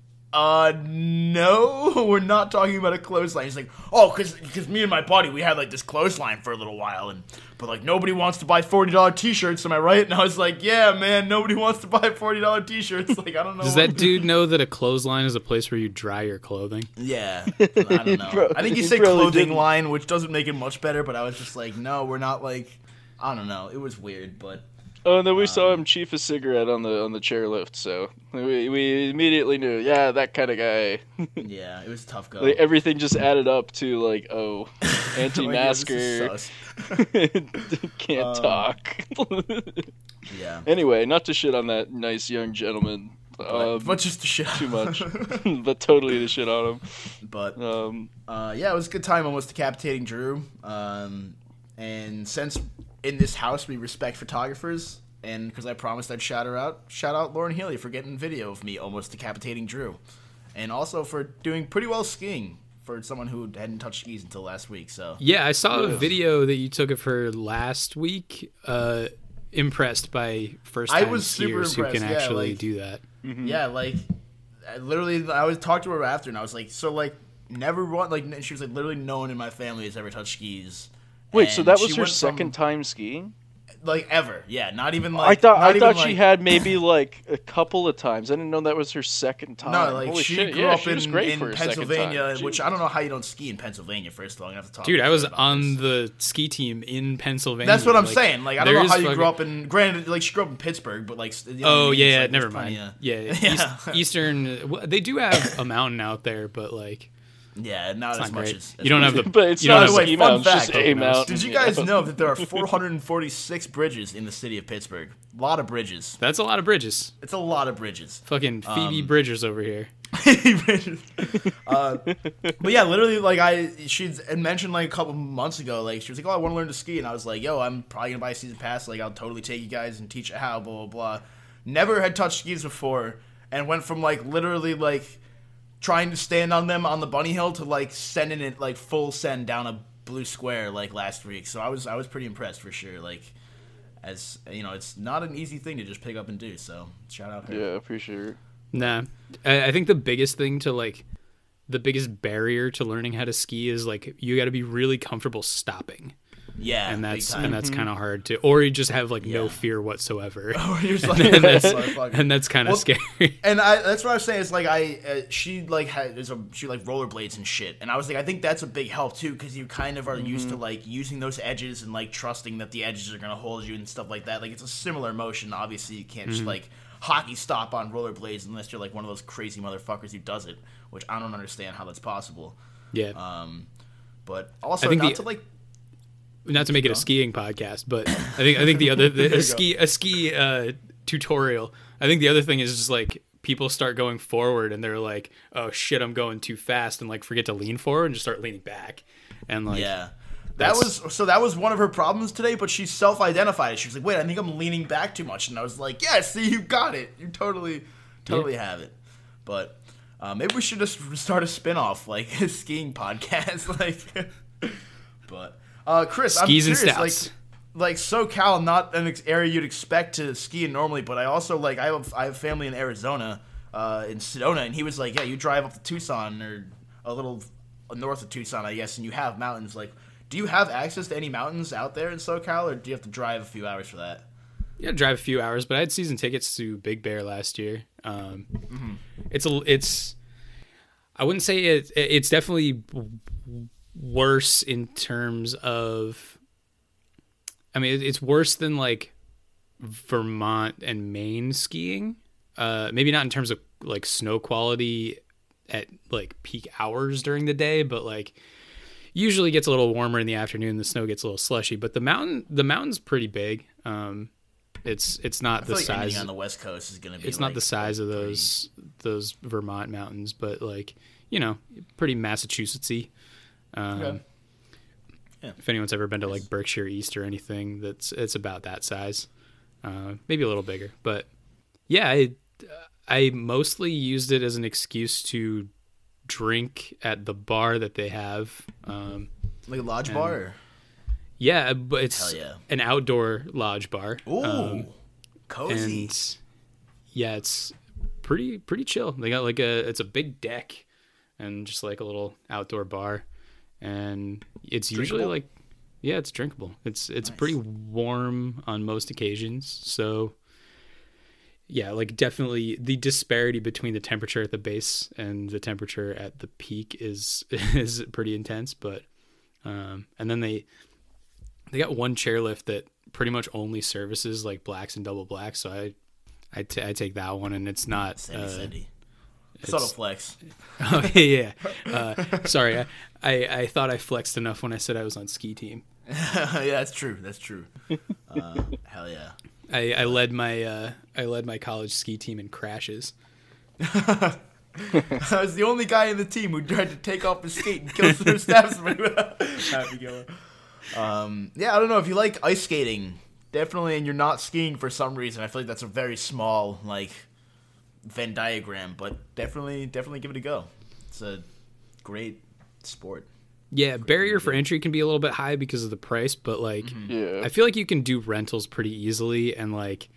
no, we're not talking about a clothesline. He's like, oh, because me and my buddy, we had like this clothesline for a little while, but like nobody wants to buy $40 t-shirts, am I right? And I was like, yeah, man, nobody wants to buy $40 t-shirts. Like, I don't know. Does that dude know that a clothesline is a place where you dry your clothing? Yeah, I don't know. I think you He said probably clothing didn't. line, which doesn't make it much better, but I was just like, no, we're not like, I don't know. It was weird, but Oh, and then we saw him chief a cigarette on the chairlift, so we immediately knew, yeah, that kind of guy. yeah, it was a tough go. Like, everything just added up to like, Like, anti-masker, yeah, this is sus. can't talk. Yeah, Anyway, not to shit on that nice young gentleman, but just to shit too much, but totally to shit on him. But Yeah, it was a good time almost decapitating Drew. And since in this house we respect photographers, and because I promised I'd shout out Lauren Healy for getting video of me almost decapitating Drew, and also for doing pretty well skiing for someone who hadn't touched skis until last week. So Yeah, I saw a video that you took of her last week. Impressed by first I time was super skiers who can impressed, yeah, actually like- do that. yeah, like I was talking to her after, and I was like, so like never one like and she was like literally no one in my family has ever touched skis. wait, so And that she was her went from, second time skiing? like ever, yeah, not even like I thought she like, had maybe like a couple of times. I didn't know that was her second time. No, like Holy she shit. grew Yeah, up she was in great for her second Pennsylvania, time. which I don't know how you don't ski in Pennsylvania. First of all, I'm gonna have to talk. Dude, to I you was about on this. the ski team in Pennsylvania. That's what I'm Like, saying. Like I don't there know how is you grew fucking- up in. Granted, like she grew up in Pittsburgh, but like. You know what I Oh mean? yeah, It's like, never there's plenty mind. of- Yeah, Eastern. Well, they do have a mountain out there, but like Yeah, not it's as not much great. as. You don't have the. But it's you don't not have a By the ski way, fun mountain, it's just fact, a mountain. Did you guys know that there are 446 bridges in the city of Pittsburgh? A lot of bridges. That's a lot of bridges. It's a lot of bridges. Fucking Phoebe Bridgers over here. But yeah, literally, like she'd mentioned like a couple months ago, like she was like, "Oh, I want to learn to ski," and I was like, "Yo, I'm probably gonna buy a season pass. Like, I'll totally take you guys and teach you how." Blah blah blah. Never had touched skis before, and went from like literally like trying to stand on them on the bunny hill to like sending it like full send down a blue square like last week. So I was pretty impressed for sure. Like, as you know, it's not an easy thing to just pick up and do. So shout out her. Yeah, appreciate it. Nah, I think the biggest thing to like, the biggest barrier to learning how to ski is like you got to be really comfortable stopping, Yeah, and big time. that's kind of hard to, or you just have like no Yeah. fear whatsoever, Or you're just like, and that's, motherfucker. and that's kind of Well, scary. And that's what I was saying. Is like she like she like rollerblades and shit, and I was like, I think that's a big help too, because you kind of are used to like using those edges and like trusting that the edges are gonna hold you and stuff like that. Like it's a similar motion. Obviously, you can't just like hockey stop on rollerblades unless you're like one of those crazy motherfuckers who does it, which I don't understand how that's possible. Yeah, But also I think not the- to like. not to make it a skiing podcast, but I think the other a ski tutorial. I think the other thing is just like people start going forward and they're like, oh shit, I'm going too fast, and like forget to lean forward and just start leaning back, and like Yeah. That was one of her problems today, but she self-identified it. She was like, "Wait, I think I'm leaning back too much," and I was like, "Yeah, see, you got it. You totally have it." But maybe we should just start a spin-off, like a skiing podcast, like. But Chris, Skis I'm and curious, stouts. like SoCal, not an area you'd expect to ski in normally, but I also like I have family in Arizona, in Sedona, and he was like, "Yeah, you drive up to Tucson or a little north of Tucson, I guess, and you have mountains. Like, do you have access to any mountains out there in SoCal, or do you have to drive a few hours for that?" Yeah, drive a few hours, but I had season tickets to Big Bear last year. It's I wouldn't say it's definitely worse in terms of, I mean, it's worse than like Vermont and Maine skiing. Maybe not in terms of like snow quality at like peak hours during the day, but like usually gets a little warmer in the afternoon. The snow gets a little slushy, but the mountain's pretty big. It's not the like size anything on the West Coast is going to be. It's not the size of those Vermont mountains, but like, you know, pretty Massachusettsy. Okay. Yeah. If anyone's ever been to like Berkshire East or anything, it's about that size, maybe a little bigger. But yeah, I mostly used it as an excuse to drink at the bar that they have. Like a lodge bar? Or? Yeah, but it's Hell yeah. an outdoor lodge bar. Ooh, cozy. And yeah, it's pretty chill. They got like it's a big deck and just like a little outdoor bar, and it's usually like, yeah, it's drinkable. It's nice. Pretty warm on most occasions. So yeah, like definitely the disparity between the temperature at the base and the temperature at the peak is pretty intense. But and then they got one chairlift that pretty much only services like blacks and double blacks. So I take that one, and it's not Sandy. Subtle flex. Oh yeah. Sorry, I thought I flexed enough when I said I was on ski team. Yeah, that's true. Hell yeah. I led my college ski team in crashes. I was the only guy in the team who tried to take off his skate and kill some staff. Happy going. Yeah, I don't know if you like ice skating, definitely, and you're not skiing for some reason. I feel like that's a very small like Venn diagram, but definitely give it a go. It's a great sport. Yeah, barrier for entry can be a little bit high because of the price, but like, I feel like you can do rentals pretty easily, and like,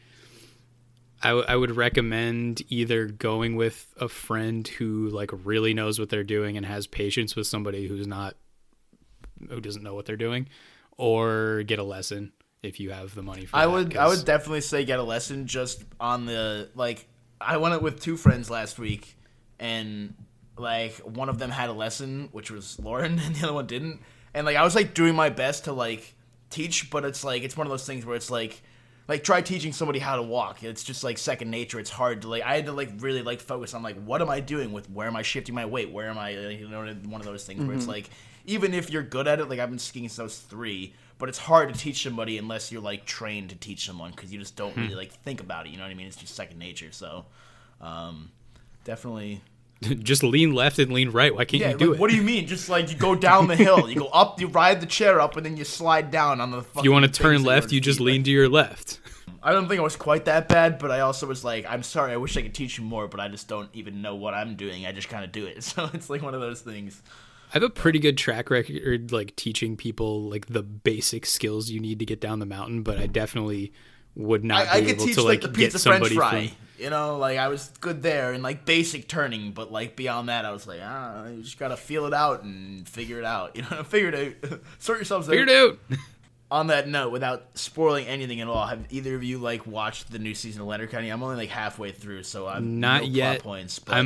I would recommend either going with a friend who like really knows what they're doing and has patience with somebody who doesn't know what they're doing, or get a lesson if you have the money for I that. I would definitely say get a lesson just on the like. I went out with two friends last week, and like one of them had a lesson, which was Lauren, and the other one didn't. And like I was like doing my best to like teach, but it's like it's one of those things where it's like try teaching somebody how to walk. It's just like second nature. It's hard to like. I had to like really like focus on like what am I doing with where am I shifting my weight? Where am I? You know, one of those things where it's like even if you're good at it, like I've been skiing since I was 3, but it's hard to teach somebody unless you're like trained to teach someone because you just don't really like think about it. You know what I mean? It's just second nature. So. Definitely. Just lean left and lean right. Why can't you do like, it? What do you mean? Just like you go down the hill, you go up, you ride the chair up, and then you slide down on the. If you want to turn left, you just lean to your left. I don't think I was quite that bad, but I also was like, I'm sorry, I wish I could teach you more, but I just don't even know what I'm doing. I just kind of do it. So it's like one of those things. I have a pretty good track record, like teaching people like the basic skills you need to get down the mountain, but I definitely would not be able to like the get pizza somebody French fry. from. You know, like I was good there and like basic turning, but like beyond that, I was like, you just gotta feel it out and figure it out. You know, figure it out. Sort yourselves out. Figure it out. On that note, without spoiling anything at all, have either of you like watched the new season of Letterkenny? I'm only like halfway through, so I'm not no yet. Plot points. But...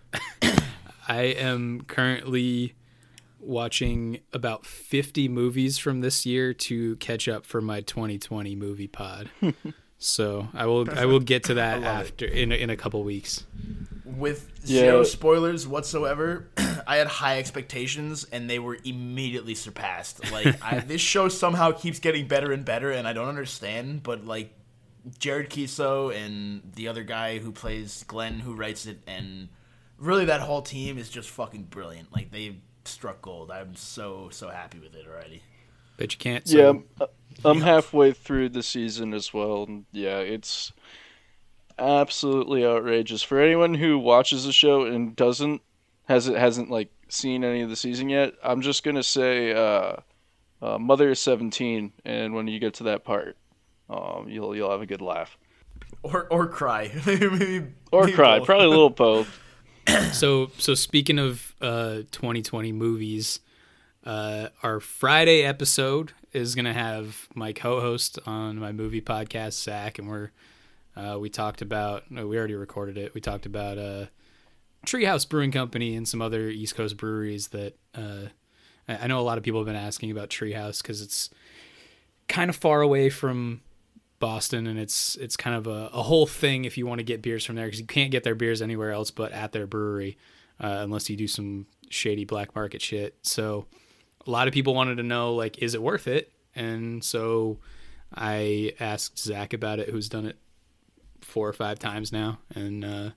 I am currently watching about 50 movies from this year to catch up for my 2020 movie pod. So I will get to that after in a couple weeks. With zero spoilers whatsoever, I had high expectations and they were immediately surpassed. Like this show somehow keeps getting better and better, and I don't understand. But like Jared Kiso and the other guy who plays Glenn, who writes it, and really that whole team is just fucking brilliant. Like they struck gold. I'm so happy with it already. But you can't. So... Yeah. I'm halfway through the season as well, and yeah, it's absolutely outrageous. For anyone who watches the show and hasn't like seen any of the season yet, I'm just gonna say, Mother is 17, and when you get to that part, you'll have a good laugh, or cry, or cry, probably a little both. So speaking of 2020 movies. Our Friday episode is gonna have my co-host on my movie podcast, Zach, and we talked about. No, we already recorded it. We talked about Treehouse Brewing Company and some other East Coast breweries that I know a lot of people have been asking about Treehouse because it's kind of far away from Boston, and it's kind of a whole thing if you want to get beers from there, because you can't get their beers anywhere else but at their brewery unless you do some shady black market shit. So a lot of people wanted to know, like, is it worth it? And so I asked Zach about it, who's done it 4 or 5 times now, and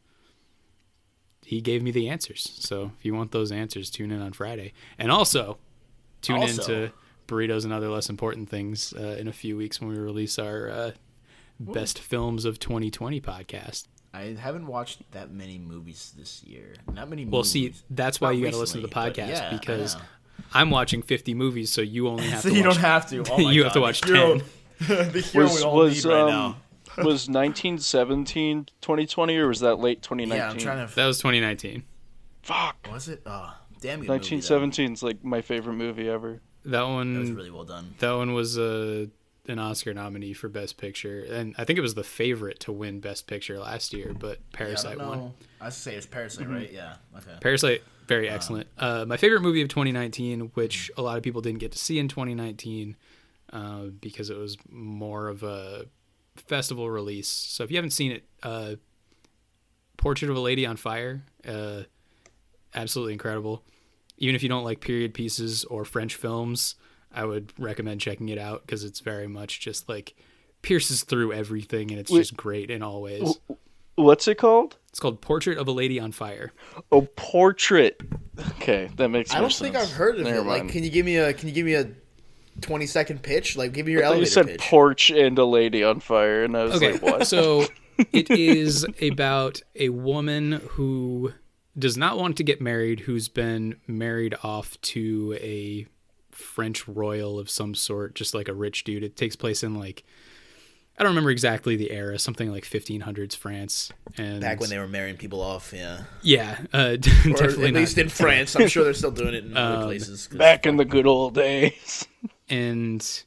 he gave me the answers. So if you want those answers, tune in on Friday. And also tune in to Burritos and Other Less Important Things in a few weeks when we release our Best Films of 2020 podcast. I haven't watched that many movies this year. Not many movies. Well, see, that's why you got to listen to the podcast, because I'm watching 50 movies, so you only have so to you watch... don't have to. Oh my you God. have to watch 10. The hero we all need right now. Was 1917 2020, or was that late 2019? Yeah, I'm trying to... That was 2019. Fuck. Was it? Oh, damn good 1917 is like my favorite movie ever. That one... That was really well done. That one was an Oscar nominee for Best Picture, and I think it was the favorite to win Best Picture last year, but Parasite won. I was say it's Parasite, right? Yeah. Okay. Parasite, very excellent. My favorite movie of 2019, which a lot of people didn't get to see in 2019 because it was more of a festival release. So if you haven't seen it, Portrait of a Lady on Fire, absolutely incredible. Even if you don't like period pieces or French films, I would recommend checking it out, because it's very much just like pierces through everything, and it's just great in all ways. What's it called? It's called Portrait of a Lady on Fire. Oh, Portrait. Okay, that makes more I don't sense. think I've heard of Never it. Like, mind. can you give me a 20-second pitch? Like, give me your I thought elevator you said pitch. porch and a lady on fire, and I was Okay, like, what? so it is about a woman who does not want to get married, who's been married off to a French royal of some sort, just like a rich dude. It takes place in, like, I don't remember exactly the era, something like 1500s France. And Back when they were marrying people off, yeah. yeah, Or definitely at least not. in France. I'm sure they're still doing it in other places. 'cause- Back in the good old days. And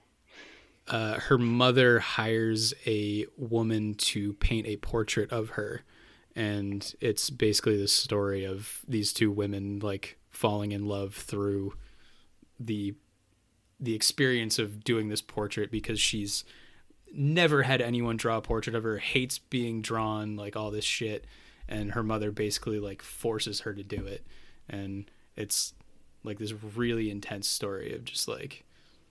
her mother hires a woman to paint a portrait of her, and it's basically the story of these two women, like, falling in love through the experience of doing this portrait, because she's never had anyone draw a portrait of her, hates being drawn, like, all this shit, and her mother basically, like, forces her to do it. And it's like this really intense story of just, like,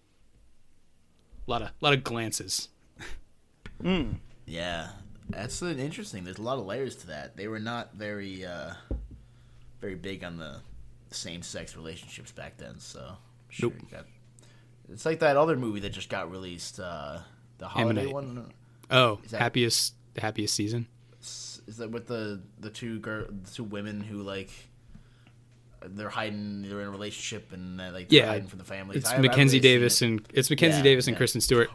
a lot of glances. Yeah, that's interesting. There's a lot of layers to that. They were not very big on the same-sex relationships back then, so sure. Nope. It's like that other movie that just got released, the holiday Ammonite. one. Oh, Is that- happiest season. Is that with the two women who, like, they're in a relationship and they're Yeah, hiding from the family? It's Mackenzie Davis and Davis and Kristen Stewart.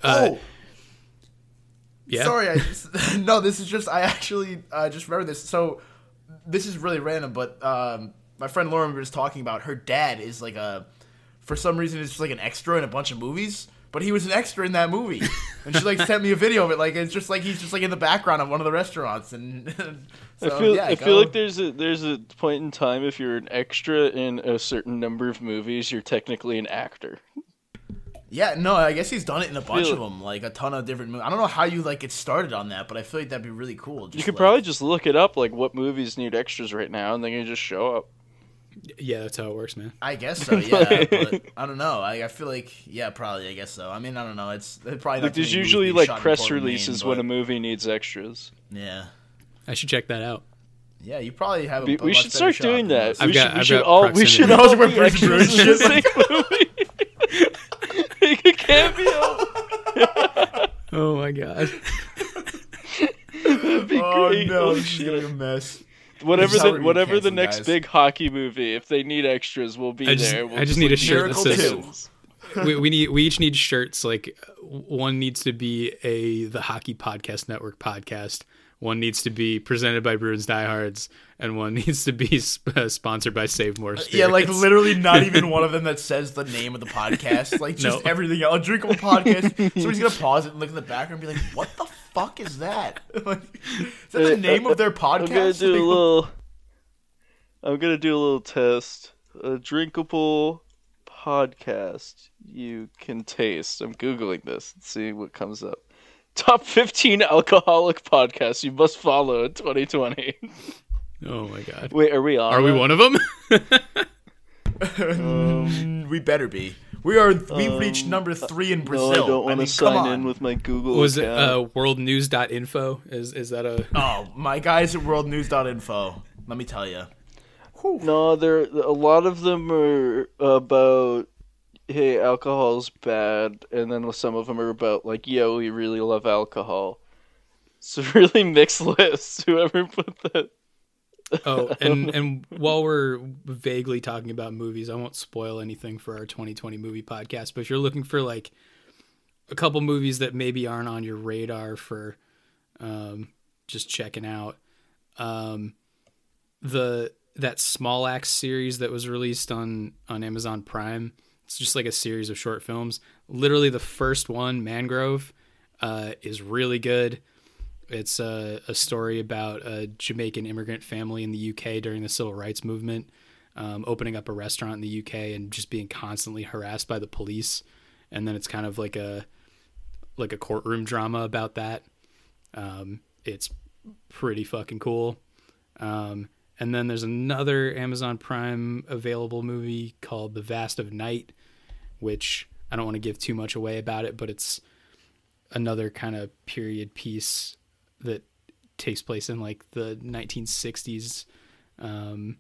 Yeah. Sorry, no, this is just, I actually just remember this. So this is really random, but my friend Lauren was talking about her dad is like for some reason, it's just like an extra in a bunch of movies, but he was an extra in that movie. And she, like, sent me a video of it. Like, it's just like he's just, like, in the background of one of the restaurants. And so, I feel like there's a point in time, if you're an extra in a certain number of movies, you're technically an actor. Yeah, no, I guess he's done it in a bunch of them, like a ton of different movies. I don't know how you, like, get started on that, but I feel like that'd be really cool. You could probably just look it up, like, what movies need extras right now, and then you just show up. Yeah, that's how it works, man. I guess so, yeah, but I don't know. I feel like, yeah, probably, I guess so. I mean, I don't know. It's probably not Like, too there's many movies usually, being like, shot in press Portland, releases Maine, when a but- movie needs extras. Yeah. I should check that out. Yeah, you probably have a We much should better start shot doing than that. us. I've got We should proximity. all We're be Prison extras in Break the same movie. Make a cameo. Oh my god. That'd be Oh great. no, Oh, this is shit. gonna be a mess. Whatever This is how we're the getting next canceled, big hockey movie, if they need extras, we'll be I just- there. We'll I just need a shirt that Miracle says- 2. we each need shirts. Like one needs to be the Hockey Podcast Network podcast. One needs to be presented by Bruins Diehards, and one needs to be sponsored by Save More Spirits. Yeah, like literally not even one of them that says the name of the podcast. Like just everything else. A drinkable podcast. Somebody's gonna pause it and look in the background and be like, "What the fuck is that?" Like, is that the name of their podcast? I'm gonna do a little test. A drinkable podcast you can taste. I'm googling this. Let's see what comes up. Top 15 alcoholic podcasts you must follow in 2020. Oh my god! Wait, are we on? Are we one of them? We better be. We've reached number 3 in Brazil. No, I don't want to sign in with my Google Was account. it worldnews.info? Is that a... Oh, my guys at worldnews.info. Let me tell you. No, a lot of them are about, hey, alcohol's bad, and then some of them are about, like, yo, we really love alcohol. It's a really mixed list, whoever put that. Oh, and while we're vaguely talking about movies, I won't spoil anything for our 2020 movie podcast, but if you're looking for, like, a couple movies that maybe aren't on your radar for just checking out, that Small Axe series that was released on Amazon Prime, it's just like a series of short films. Literally the first one, Mangrove, is really good. It's a story about a Jamaican immigrant family in the UK during the civil rights movement, opening up a restaurant in the UK and just being constantly harassed by the police. And then it's kind of like a courtroom drama about that. It's pretty fucking cool. And then there's another Amazon Prime available movie called The Vast of Night, which I don't want to give too much away about it, but it's another kind of period piece that takes place in like the 1960s. And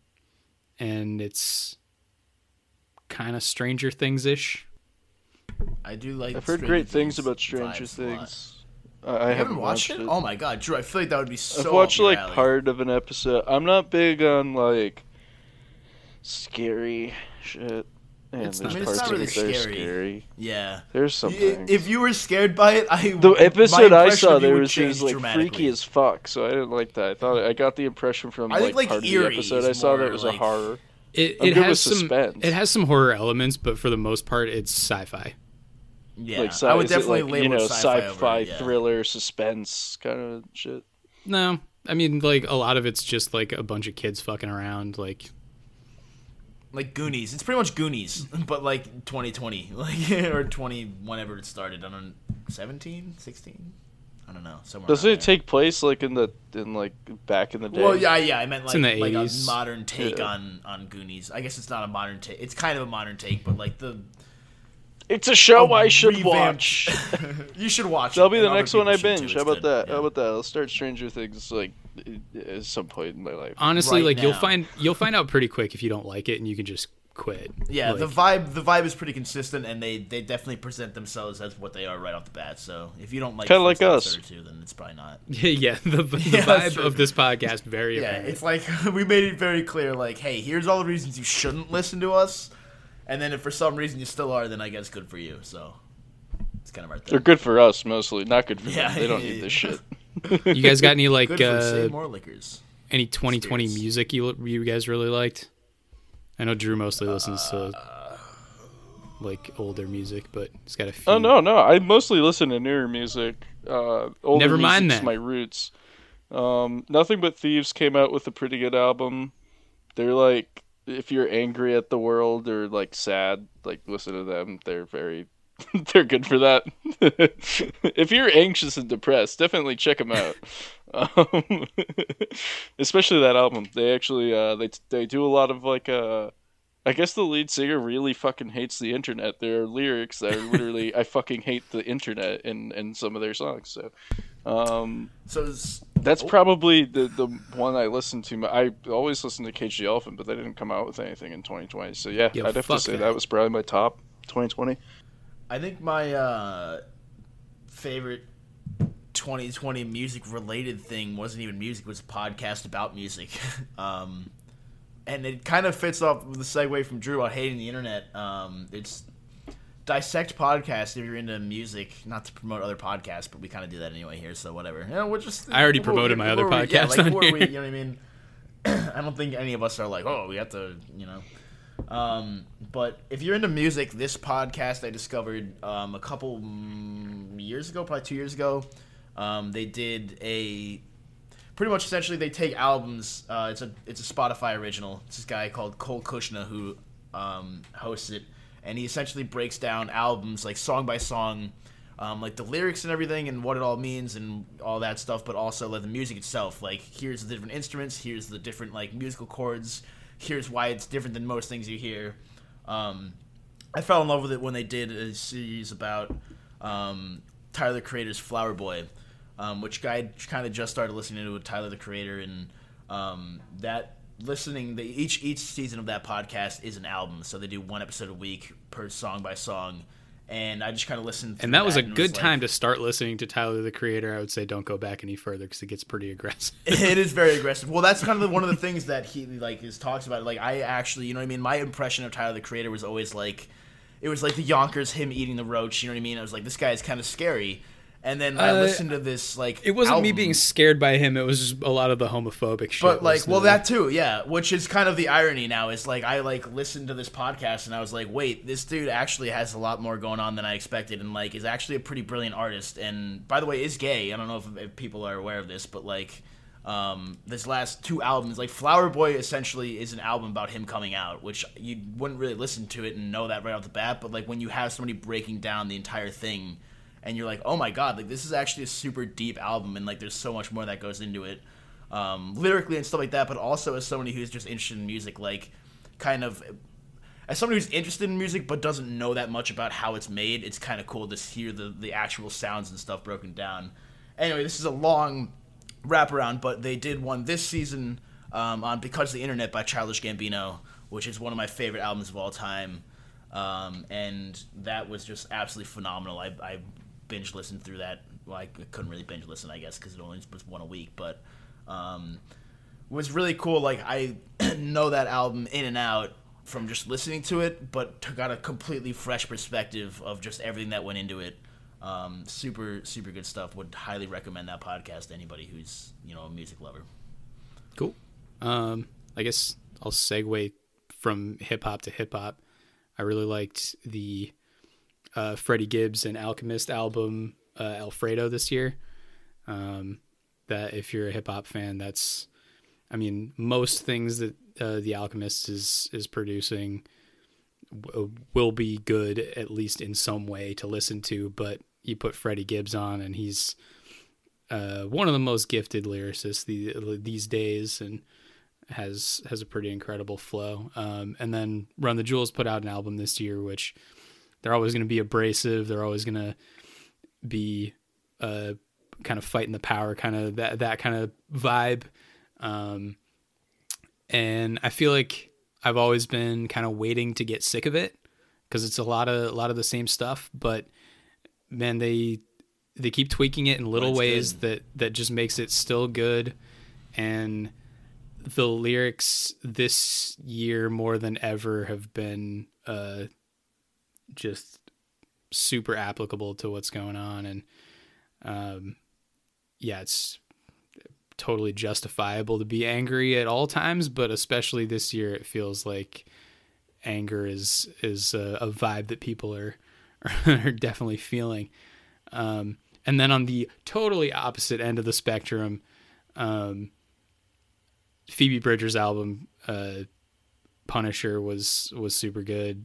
it's kind of Stranger Things-ish. I do like. I've heard great things about Stranger Things. I haven't watched it. Oh my god, Drew! I feel like that would be so. I've watched like part of an episode. I'm not big on like scary shit. And It's there's not parts really of it that are scary. scary. Yeah, There's some things. if you were scared by it, The episode my I impression saw, of you there would was change like dramatically. freaky as fuck, so I didn't like that. I got the impression from I think, like, part of the eerie episode is I saw that more it was like- a horror. It good has with some suspense. it has some horror elements, but for the most part, it's sci-fi. Yeah, Like, I would is it definitely like, label it sci-fi over, yeah. thriller, suspense kind of shit. No, I mean like a lot of it's just like a bunch of kids fucking around, like Like Goonies. It's pretty much Goonies, but like 2020, like or 20 whenever it started. I don't know, 17, 16. I don't know. Somewhere. Doesn't around it take place like in back in the day? Well, yeah. I meant It's in like the like a 80s. modern take Yeah. on Goonies. I guess it's not a modern take. It's kind of a modern take, but like It's a show a I should revamped- watch. You should watch. That'll it, be and the other next one people I should too. binge. It's How about good. that? Yeah. How about that? I'll start Stranger Things like at some point in my life. honestly, Right like now. you'll find out pretty quick if you don't like it, and you can just quit. Yeah, Like, the vibe is pretty consistent, and they definitely present themselves as what they are right off the bat. So if you don't like Kinda the like first us. episode or two, then it's probably not. yeah, the Yeah, that's vibe true. of this podcast very Yeah, apparent. it's like we made it very clear. Like, hey, here's all the reasons you shouldn't listen to us, and then if for some reason you still are, then I guess good for you. So it's kind of our They're thing. good for us mostly, not good for Yeah, them. They don't yeah, need yeah. this shit. You guys got any like Good for say more liquors. any 2020 Spirits. music you guys really liked? I know Drew mostly listens to like older music, but he's got a few. Oh no! I mostly listen to newer music. Older Never mind music's that. my roots. Nothing But Thieves came out with a pretty good album. They're like, if you're angry at the world or like sad, like listen to them. They're very, they're good for that. If you're anxious and depressed, definitely check them out. Especially that album. They actually they do a lot of like I guess the lead singer really fucking hates the internet. There are lyrics that are literally I fucking hate the internet in some of their songs. So So it's, that's probably the one I listen to. I always listen to Cage the Elephant, but they didn't come out with anything in 2020. So yeah, Yo, I'd have to fuck say that. that was probably my top 2020. I think my favorite 2020 music related thing wasn't even music; it was a podcast about music. And it kind of fits off with the segue from Drew on hating the internet. It's Dissect Podcast, if you're into music, not to promote other podcasts, but we kind of do that anyway here, so whatever. We'll just. I already promoted my other podcast. Yeah, like, who are we? You know what I mean? I don't think any of us are like, oh, we have to, But if you're into music, this podcast I discovered a couple years ago, probably 2 years ago. They did pretty much essentially they take albums. It's a Spotify original. It's this guy called Cole Kushner who hosts it, and he essentially breaks down albums like song by song, like the lyrics and everything and what it all means and all that stuff, but also like the music itself. Like, here's the different instruments, here's the different like musical chords, here's why it's different than most things you hear. I fell in love with it when they did a series about Tyler the Creator's Flower Boy, which I kind of just started listening to with Tyler the Creator, and each season of that podcast is an album, so they do one episode a week per song by song, and I just kind of listened through and that was a good like, time to start listening to Tyler the Creator. I would say don't go back any further because it gets pretty aggressive. It is very aggressive. Well, that's kind of one of the things that he talks about. Like, I actually, you know what I mean, my impression of Tyler the Creator was always like, it was like the Yonkers, him eating the roach, you know what I mean? I was like, this guy is kind of scary. And then I listened to this, like, it wasn't album. me being scared by him. It was just a lot of the homophobic shit. But, like, well, that too, yeah. Which is kind of the irony now. Is, like, I, like, listened to this podcast and I was like, wait, this dude actually has a lot more going on than I expected and, like, is actually a pretty brilliant artist. And, by the way, is gay. I don't know if people are aware of this, but, like, this last two albums, like, Flower Boy essentially is an album about him coming out, which you wouldn't really listen to it and know that right off the bat. But, like, when you have somebody breaking down the entire thing, and you're like, oh my god, like, this is actually a super deep album, and like there's so much more that goes into it, lyrically and stuff like that. But also as somebody who's just interested in music, like, kind of as somebody who's interested in music but doesn't know that much about how it's made, it's kind of cool to hear the actual sounds and stuff broken down. Anyway, this is a long wraparound, but they did one this season on Because of the Internet by Childish Gambino, which is one of my favorite albums of all time, and that was just absolutely phenomenal. I binge listened through that. Well, I couldn't really binge listen, I guess, because it only was one a week, but was really cool. Like, I know that album in and out from just listening to it, but got a completely fresh perspective of just everything that went into it. Super, super good stuff. Would highly recommend that podcast to anybody who's, a music lover. Cool. I guess I'll segue from hip-hop to hip-hop. I really liked the Freddie Gibbs and Alchemist album, Alfredo, this year. That if you're a hip hop fan, most things that the Alchemist is producing will be good, at least in some way, to listen to. But you put Freddie Gibbs on, and he's one of the most gifted lyricists these days, and has a pretty incredible flow. And then Run the Jewels put out an album this year, which they're always going to be abrasive. They're always going to be kind of fighting the power, kind of that kind of vibe. And I feel like I've always been kind of waiting to get sick of it because it's a lot of the same stuff. But man, they keep tweaking it in little ways that just makes it still good. And the lyrics this year more than ever have been just super applicable to what's going on. And it's totally justifiable to be angry at all times, but especially this year it feels like anger is a vibe that people are definitely feeling. And then on the totally opposite end of the spectrum, Phoebe Bridgers' album Punisher was super good.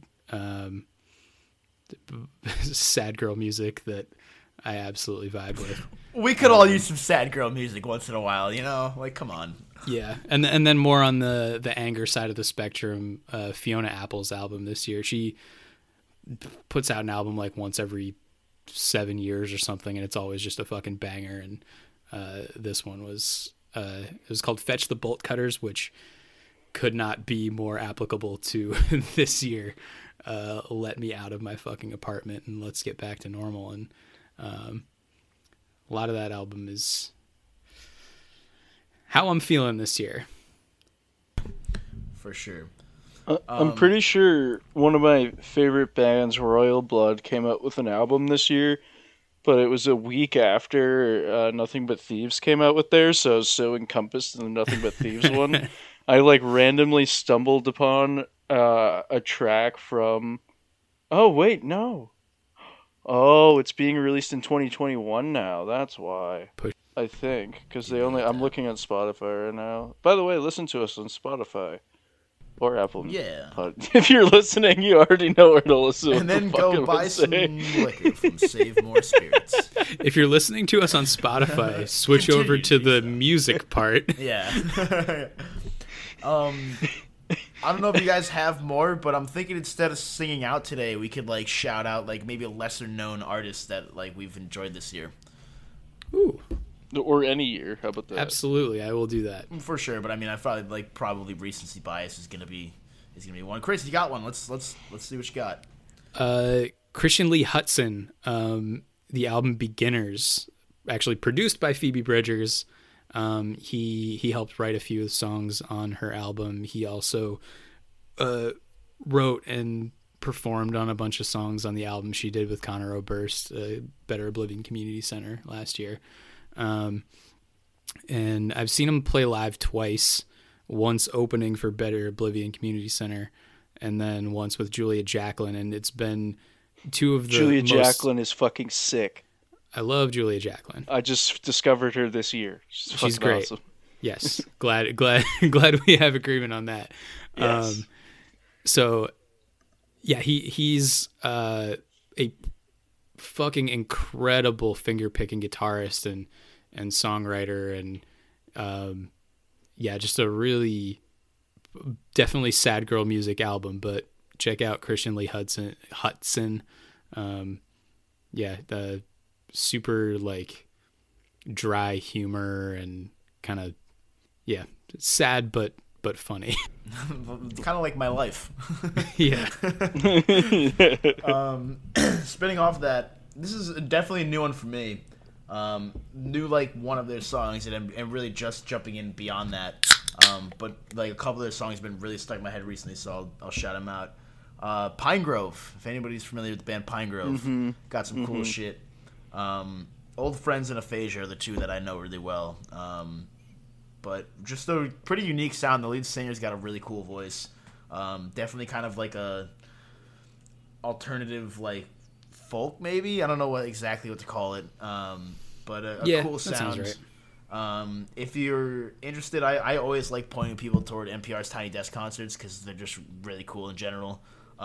Sad girl music that I absolutely vibe with. We could all use some sad girl music once in a while, like, come on. Yeah, and then more on the anger side of the spectrum, Fiona Apple's album this year. She puts out an album like once every 7 years or something, and it's always just a fucking banger. And this one was called Fetch the Bolt Cutters, which could not be more applicable to this year. Let me out of my fucking apartment and let's get back to normal. And a lot of that album is how I'm feeling this year. For sure. I'm pretty sure one of my favorite bands, Royal Blood, came out with an album this year, but it was a week after Nothing But Thieves came out with theirs, so I was so encompassed in the Nothing But Thieves one. I like randomly stumbled upon a track from. Oh wait, no. Oh, it's being released in 2021 now. That's why. I think because they only. I'm looking at Spotify right now. By the way, listen to us on Spotify or Apple. Yeah. If you're listening, you already know where to listen. And then go buy some liquor from Save More Spirits. If you're listening to us on Spotify, switch over to the music part. Yeah. I don't know if you guys have more, but I'm thinking instead of singing out today, we could like shout out like maybe a lesser known artist that like we've enjoyed this year. Ooh. Or any year. How about that? Absolutely, I will do that. For sure, but I mean I probably recency bias is gonna be one. Chris, you got one. Let's see what you got. Christian Lee Hutson, the album Beginners, actually produced by Phoebe Bridgers. He helped write a few of the songs on her album. He also wrote and performed on a bunch of songs on the album she did with Conor Oberst, Better Oblivion Community Center last year. And I've seen him play live twice, once opening for Better Oblivion Community Center and then once with Julia Jacklin. And it's been two of the Julia Jacklin is fucking sick. I love Julia Jacklin. I just discovered her this year. She's great. Awesome. Yes. Glad we have agreement on that. Yes. So yeah, he's a fucking incredible finger picking guitarist and songwriter and just a really definitely sad girl music album, but check out Christian Lee Hutson. The super like dry humor and kind of sad but funny. Kind of like my life. Yeah. Spinning off that, this is definitely a new one for me. New like one of their songs, and I'm really just jumping in beyond that. But like a couple of their songs have been really stuck in my head recently, so I'll shout them out. Pinegrove, if anybody's familiar with the band Pinegrove, got some cool shit. Old Friends and Aphasia are the two that I know really well. But just a pretty unique sound. The lead singer's got a really cool voice. Definitely kind of like a alternative like folk maybe. I don't know exactly what to call it. But a cool sound. That sounds right. If you're interested, I always like pointing people toward NPR's Tiny Desk concerts because they're just really cool in general.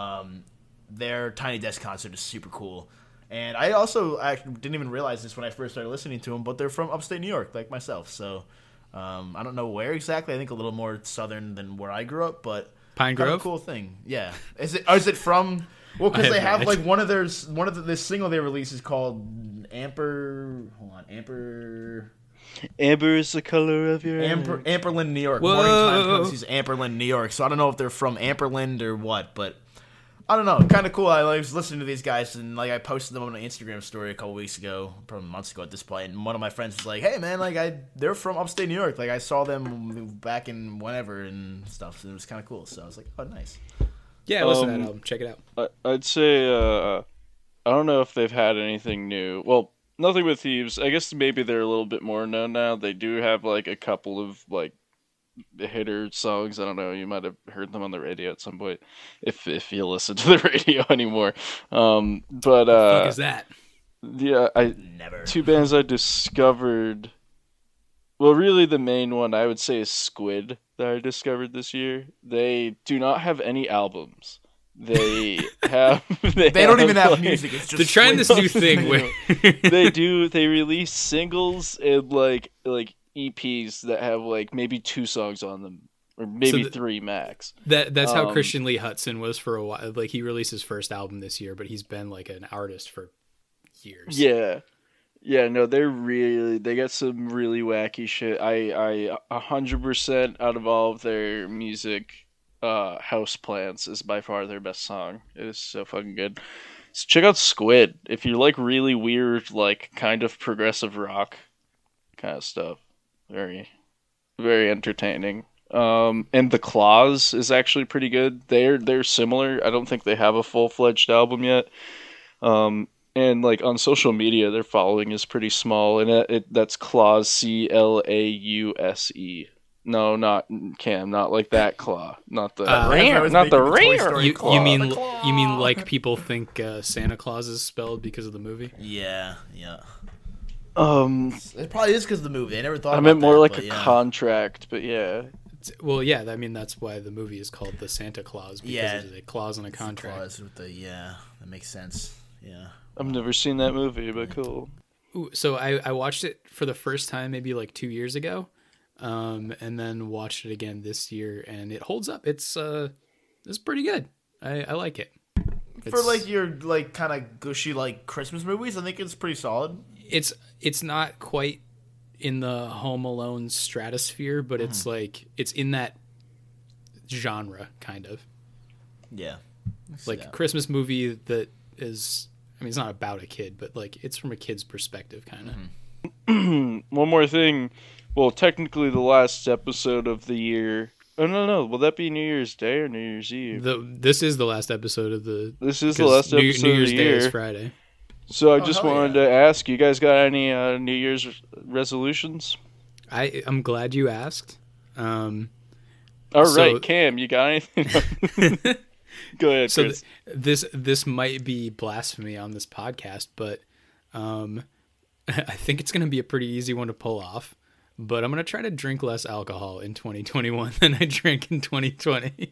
Their Tiny Desk concert is super cool. And I also actually didn't even realize this when I first started listening to them, but they're from upstate New York, like myself. So I don't know where exactly. I think a little more southern than where I grew up, but Pine kind Grove. of a cool thing. Yeah. Is it from? Well, because they have like one of this single they released is called Amber. Hold on, Amber. Amber is the color of your Amberlin, New York. Whoa. Morning Time Comes Amberlin, New York. So I don't know if they're from Amberlin or what, but I don't know. Kind of cool. I was listening to these guys, and like I posted them on an Instagram story a couple weeks ago, probably months ago at this point. And one of my friends was like, "Hey man, like they're from upstate New York. Like I saw them back in whenever and stuff. And it was kind of cool." So I was like, "Oh, nice." Yeah, listen to that album. Check it out. I'd say I don't know if they've had anything new. Well, Nothing But Thieves. I guess maybe they're a little bit more known now. They do have like a couple of like hitter songs. I don't know. You might have heard them on the radio at some point, if you listen to the radio anymore. But what the fuck is that? Yeah, Never. Two bands I discovered. Well, really, the main one I would say is Squid that I discovered this year. They do not have any albums. They have. They don't even have like, music. It's just They're trying this new thing where they do. They release singles and like EPs that have like maybe 2 songs on them, or maybe 3 max. that's how Christian Lee Hutson was for a while. Like he released his first album this year, but he's been like an artist for years. Yeah, no, they got some really wacky shit. I 100% out of all of their music, House Plants is by far their best song. It is so fucking good. So check out Squid if you like really weird, like kind of progressive rock kind of stuff. Very, very entertaining. And The Claws is actually pretty good. They're similar. I don't think they have a full-fledged album yet. And like on social media, their following is pretty small, and that's Claus, Clause. No, not Cam, not like that claw, not the not the rare. You mean like people think Santa Claus is spelled because of the movie? Yeah. It probably is because of the movie. I never thought. I meant more like a contract, but yeah. Well, yeah. I mean, that's why the movie is called The Santa Claus, because there's a clause in a contract. Clause with that makes sense. Yeah. I've never seen that movie, but cool. Ooh, so I watched it for the first time maybe like 2 years ago, and then watched it again this year, and it holds up. It's pretty good. I like it. For like your like kind of gushy like Christmas movies, I think it's pretty solid. It's not quite in the Home Alone stratosphere, but it's like it's in that genre kind of. Yeah. Like a Christmas movie that is. I mean, it's not about a kid, but like it's from a kid's perspective, kind of. Mm-hmm. One more thing. Well, technically, the last episode of the year. Oh no! Will that be New Year's Day or New Year's Eve? This is the last episode of the. This is the last episode New Year's of the Day year. is Friday. So I just wanted to ask, you guys got any New Year's resolutions? I'm glad you asked. All right, Cam, you got anything? Go ahead, Chris. So this might be blasphemy on this podcast, but I think it's going to be a pretty easy one to pull off. But I'm going to try to drink less alcohol in 2021 than I drank in 2020.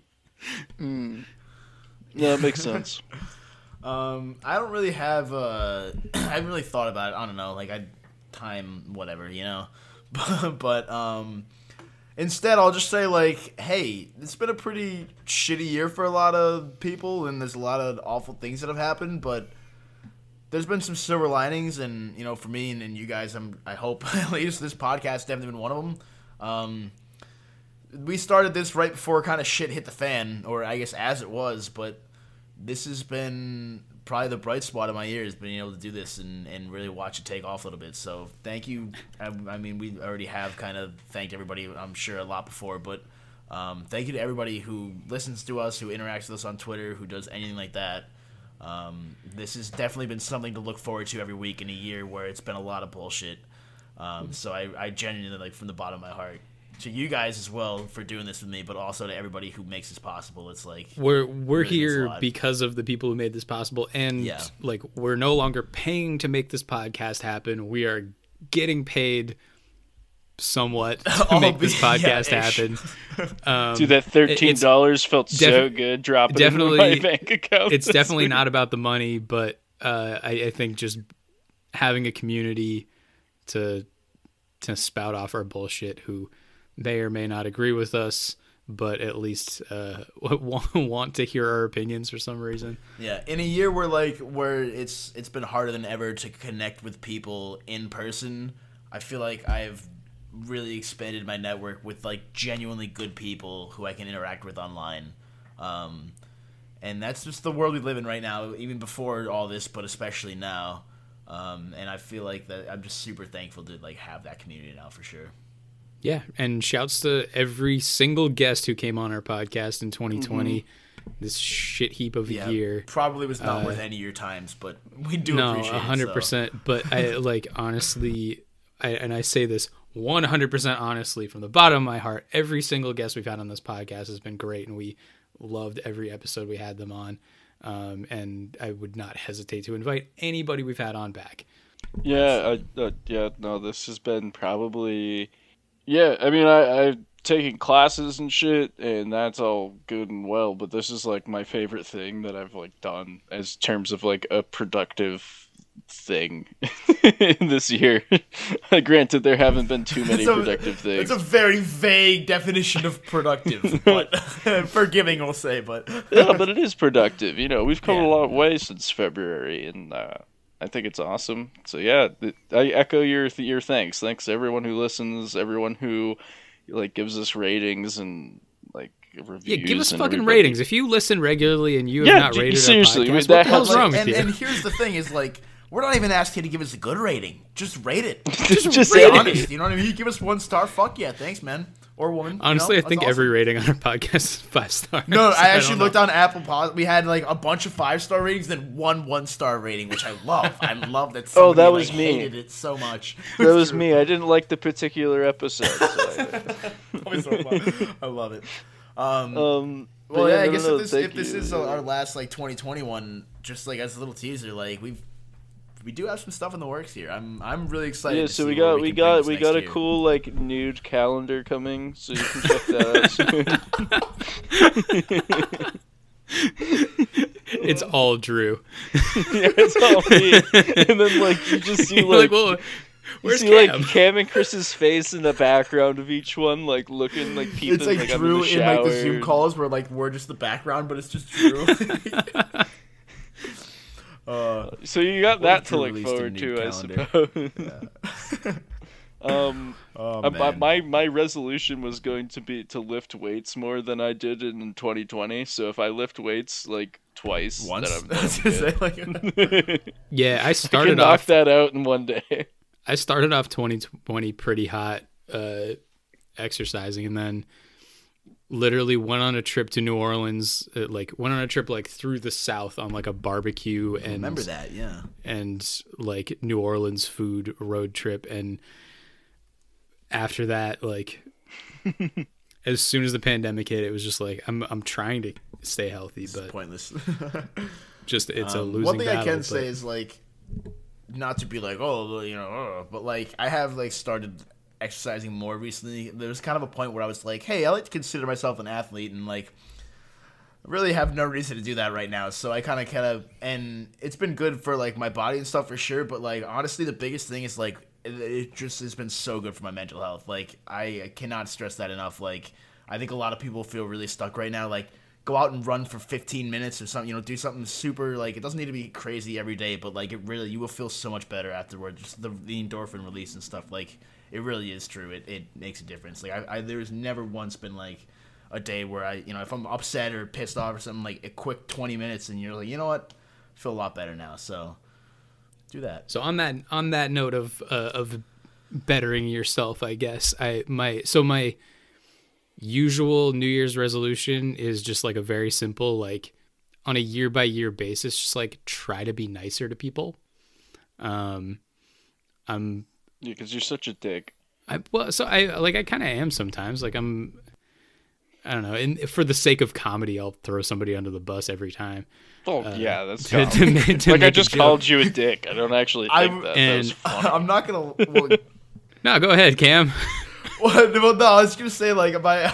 Yeah, that makes sense. I don't really have. I haven't really thought about it. I don't know. Like whatever, you know. but instead, I'll just say, like, hey, it's been a pretty shitty year for a lot of people, and there's a lot of awful things that have happened, but there's been some silver linings, and, you know, for me and you guys, I hope at least this podcast has definitely been one of them. We started this right before kind of shit hit the fan, or I guess as it was, but this has been probably the bright spot of my year, is being able to do this and really watch it take off a little bit. So thank you. I mean, we already have kind of thanked everybody, I'm sure, a lot before, but thank you to everybody who listens to us, who interacts with us on Twitter, who does anything like that. This has definitely been something to look forward to every week in a year where it's been a lot of bullshit. So I genuinely, like, from the bottom of my heart, to you guys as well for doing this with me, but also to everybody who makes this possible. It's like we're really here because of the people who made this possible, and like we're no longer paying to make this podcast happen. We are getting paid somewhat to make this podcast happen. Dude, that $13 felt so good dropping into my bank account. It's definitely not about the money, but I think just having a community to spout off our bullshit, who may or may not agree with us, but at least want to hear our opinions for some reason. Yeah, in a year where it's been harder than ever to connect with people in person, I feel like I've really expanded my network with like genuinely good people who I can interact with online. And that's just the world we live in right now, even before all this, but especially now. And I feel like that I'm just super thankful to like have that community now for sure. Yeah, and shouts to every single guest who came on our podcast in 2020. Mm-hmm. This shit heap of a year. Probably was not worth any of your times, but we do appreciate it. 100%. So. But I like, honestly, I say this 100% honestly from the bottom of my heart, every single guest we've had on this podcast has been great, and we loved every episode we had them on. And I would not hesitate to invite anybody we've had on back. Yeah, this has been probably... Yeah, I mean, I've taken classes and shit, and that's all good and well, but this is, like, my favorite thing that I've, like, done as terms of, like, a productive thing this year. Granted, there haven't been too many productive things. It's a very vague definition of productive, but forgiving, we'll say, but... Yeah, but it is productive. You know, we've come a long way since February, and I think it's awesome. So yeah, I echo your thanks. Thanks to everyone who listens, everyone who like gives us ratings and like reviews. Yeah, give us fucking ratings. If you listen regularly and you have not rated seriously, our podcast, what the hell's wrong with you? And here's the thing: is like we're not even asking you to give us a good rating. Just rate it. Just be honest. You know what I mean? You give us 1 star. Fuck yeah, thanks, man. or woman. Honestly, you know? I think That's every awesome. rating on our podcast is 5 stars. No, I actually don't know. looked on Apple Pod. We had like a bunch of 5-star ratings, then one 1-star rating, which I love. I love that. Oh, that somebody, was like, me. Hated it so much. That was me. I didn't like the particular episode. So Always so fun. I love it. but Well, yeah, I no, guess no, if thank this you. is our last like 2021, just like as a little teaser, like we do have some stuff in the works here. I'm really excited. Yeah, to so see we where got can we bring got this we next got a year. cool like nude calendar coming, so you can check that out soon. It's all Drew. Yeah, it's all me. And then like you just see You're like, well, you where's see Cam? like Cam and Chris's face in the background of each one, like looking like peeping It's like, like Drew under the in like the Zoom shower. calls where like we're just the background, but it's just Drew. So you got What that if to Drew look released a forward nude to, I calendar? suppose. Oh, man. My resolution was going to be to lift weights more than I did in 2020. So if I lift weights like twice, Once. then I was I'm gonna say, good. like, Yeah, I I can started knock off that out in one day. I started off 2020 pretty hot exercising, and then literally went on a trip to New Orleans, went on a trip like through the South on like a barbecue and remember that? Yeah. and like New Orleans food road trip. And after that, like as soon as the pandemic hit, it was just like I'm trying to stay healthy, but Pointless. just it's a losing One thing battle. I can but- say is like, not to be like, oh, you know, but like I have like started exercising more recently. There was kind of a point where I was like, hey, I like to consider myself an athlete, and like I really have no reason to do that right now. So I kind of, and it's been good for like my body and stuff for sure. But like honestly, the biggest thing is like it just has been so good for my mental health. Like I cannot stress that enough. Like I think a lot of people feel really stuck right now. Like go out and run for 15 minutes or something, you know, do something super, like it doesn't need to be crazy every day, but like it really, you will feel so much better afterwards. Just the endorphin release and stuff, like it really is true. It makes a difference. Like I there's never once been like a day where I, you know, if I'm upset or pissed off or something, like a quick 20 minutes and you're like, you know what, I feel a lot better now. So do that. So on that note of bettering yourself, I guess my usual New Year's resolution is just like a very simple, like on a year by year basis, just like try to be nicer to people. I'm Yeah, because you're such a dick. I kind of am sometimes. Like I don't know. And for the sake of comedy, I'll throw somebody under the bus every time. Oh yeah, that's To common. to Like I make a just joke. called you a dick. I don't actually think that. That was and- funny. I'm not gonna. Well, No, go ahead, Cam. well, no, I was gonna say like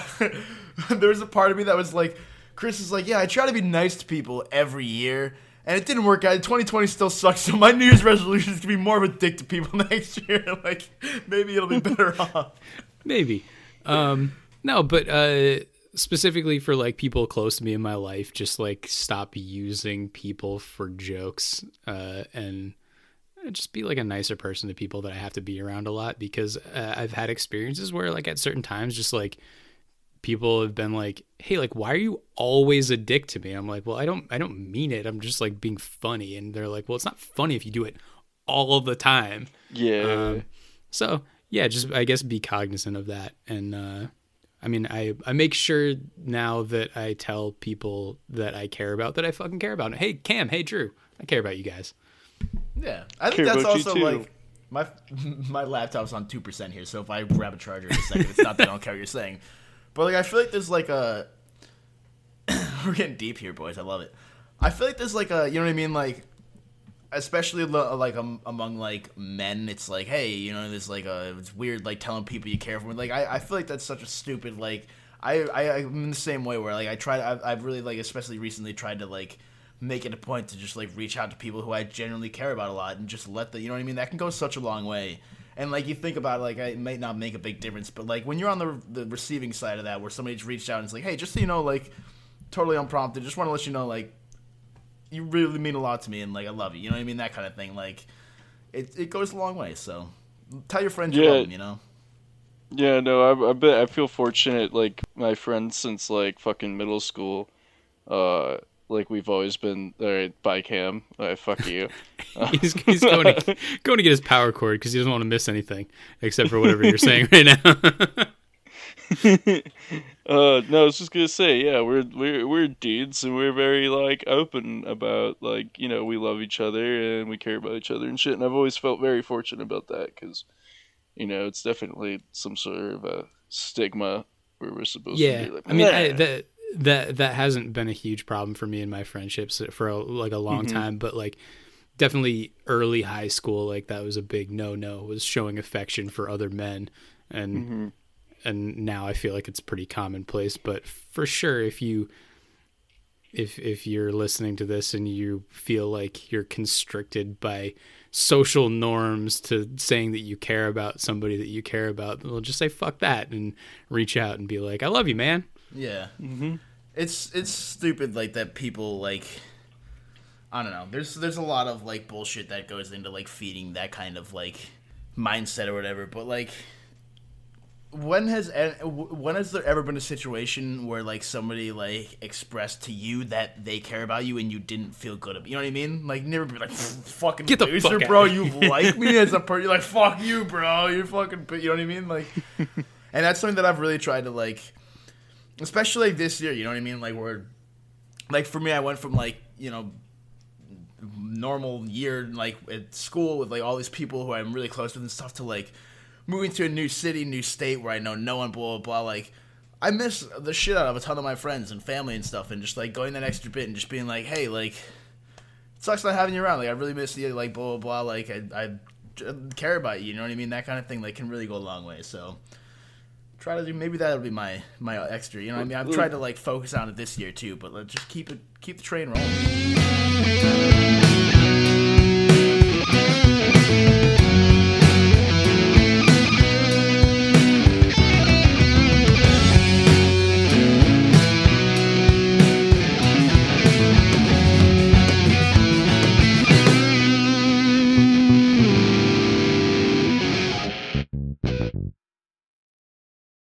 there was a part of me that was like, Chris is like, yeah, I try to be nice to people every year, and it didn't work out. 2020 still sucks, so my New Year's resolution is to be more of a dick to people next year. Like maybe it'll be better off. Maybe. No, but specifically for like people close to me in my life, just like stop using people for jokes and just be like a nicer person to people that I have to be around a lot, because I've had experiences where like at certain times just like people have been like, hey, like why are you always a dick to me? I'm like, well, I don't mean it. I'm just like being funny. And they're like, well, it's not funny if you do it all of the time. Yeah. So yeah, just I guess be cognizant of that. And I mean, I make sure now that I tell people that I care about that I fucking care about. Hey, Cam, hey, Drew, I care about you guys. Yeah, I think Care that's about you also too. like my laptop's on 2% here, so if I grab a charger in a second, it's not that I don't care what you're saying, but like I feel like there's like a we're getting deep here, boys. I love it. I feel like there's like a, you know what I mean, like especially like among like men, it's like, hey, you know, there's like it's weird like telling people you care for them. Like I feel like that's such a stupid, like I'm in the same way where like I've really like especially recently tried to like make it a point to just like reach out to people who I genuinely care about a lot and just let you know what I mean, that can go such a long way. And like you think about it, like it might not make a big difference, but like when you're on the receiving side of that, where somebody's reached out and it's like, hey, just so you know, like totally unprompted, just want to let you know, like you really mean a lot to me and like I love you, you know what I mean, that kind of thing. Like it goes a long way. So tell your friends you love them, you know. Yeah, no, I feel fortunate. Like my friends since like fucking middle school, like we've always been. All right, bye, Cam. Fuck you. He's going to get his power cord because he doesn't want to miss anything except for whatever you're saying right now. No, I was just gonna say, yeah, we're dudes, and we're very like open about like we love each other and we care about each other and shit. And I've always felt very fortunate about that because it's definitely some sort of a stigma where we're supposed to be like. I mean, that hasn't been a huge problem for me in my friendships for a long time, but like definitely early high school, like that was a big no was showing affection for other men, and now I feel like it's pretty commonplace. But for sure, if you're listening to this and you feel like you're constricted by social norms to saying that you care about somebody that you care about, well, just say fuck that and reach out and be like, I love you, man. Yeah. It's stupid like that people like, I don't know. There's a lot of like bullshit that goes into like feeding that kind of like mindset or whatever, but like when has there ever been a situation where like somebody like expressed to you that they care about you and you didn't feel good about, you know what I mean? Like never be like fucking get the loser, fuck bro. out. You like me as a person? You're like fuck you, bro. You're fucking, you know what I mean? Like, and that's something that I've really tried to like, especially like this year. You know what I mean? Like where, like for me, I went from like normal year like at school with like all these people who I'm really close with and stuff to like moving to a new city, new state where I know no one, blah, blah, blah. Like, I miss the shit out of a ton of my friends and family and stuff, and just, like, going that extra bit and just being like, hey, like, it sucks not having you around. Like, I really miss you, like, blah, blah, blah. Like, I care about you, you know what I mean? That kind of thing, like, can really go a long way. So, try to do, maybe that'll be my extra, you know what I mean? I'm trying to, like, focus on it this year, too, but let's just keep the train rolling.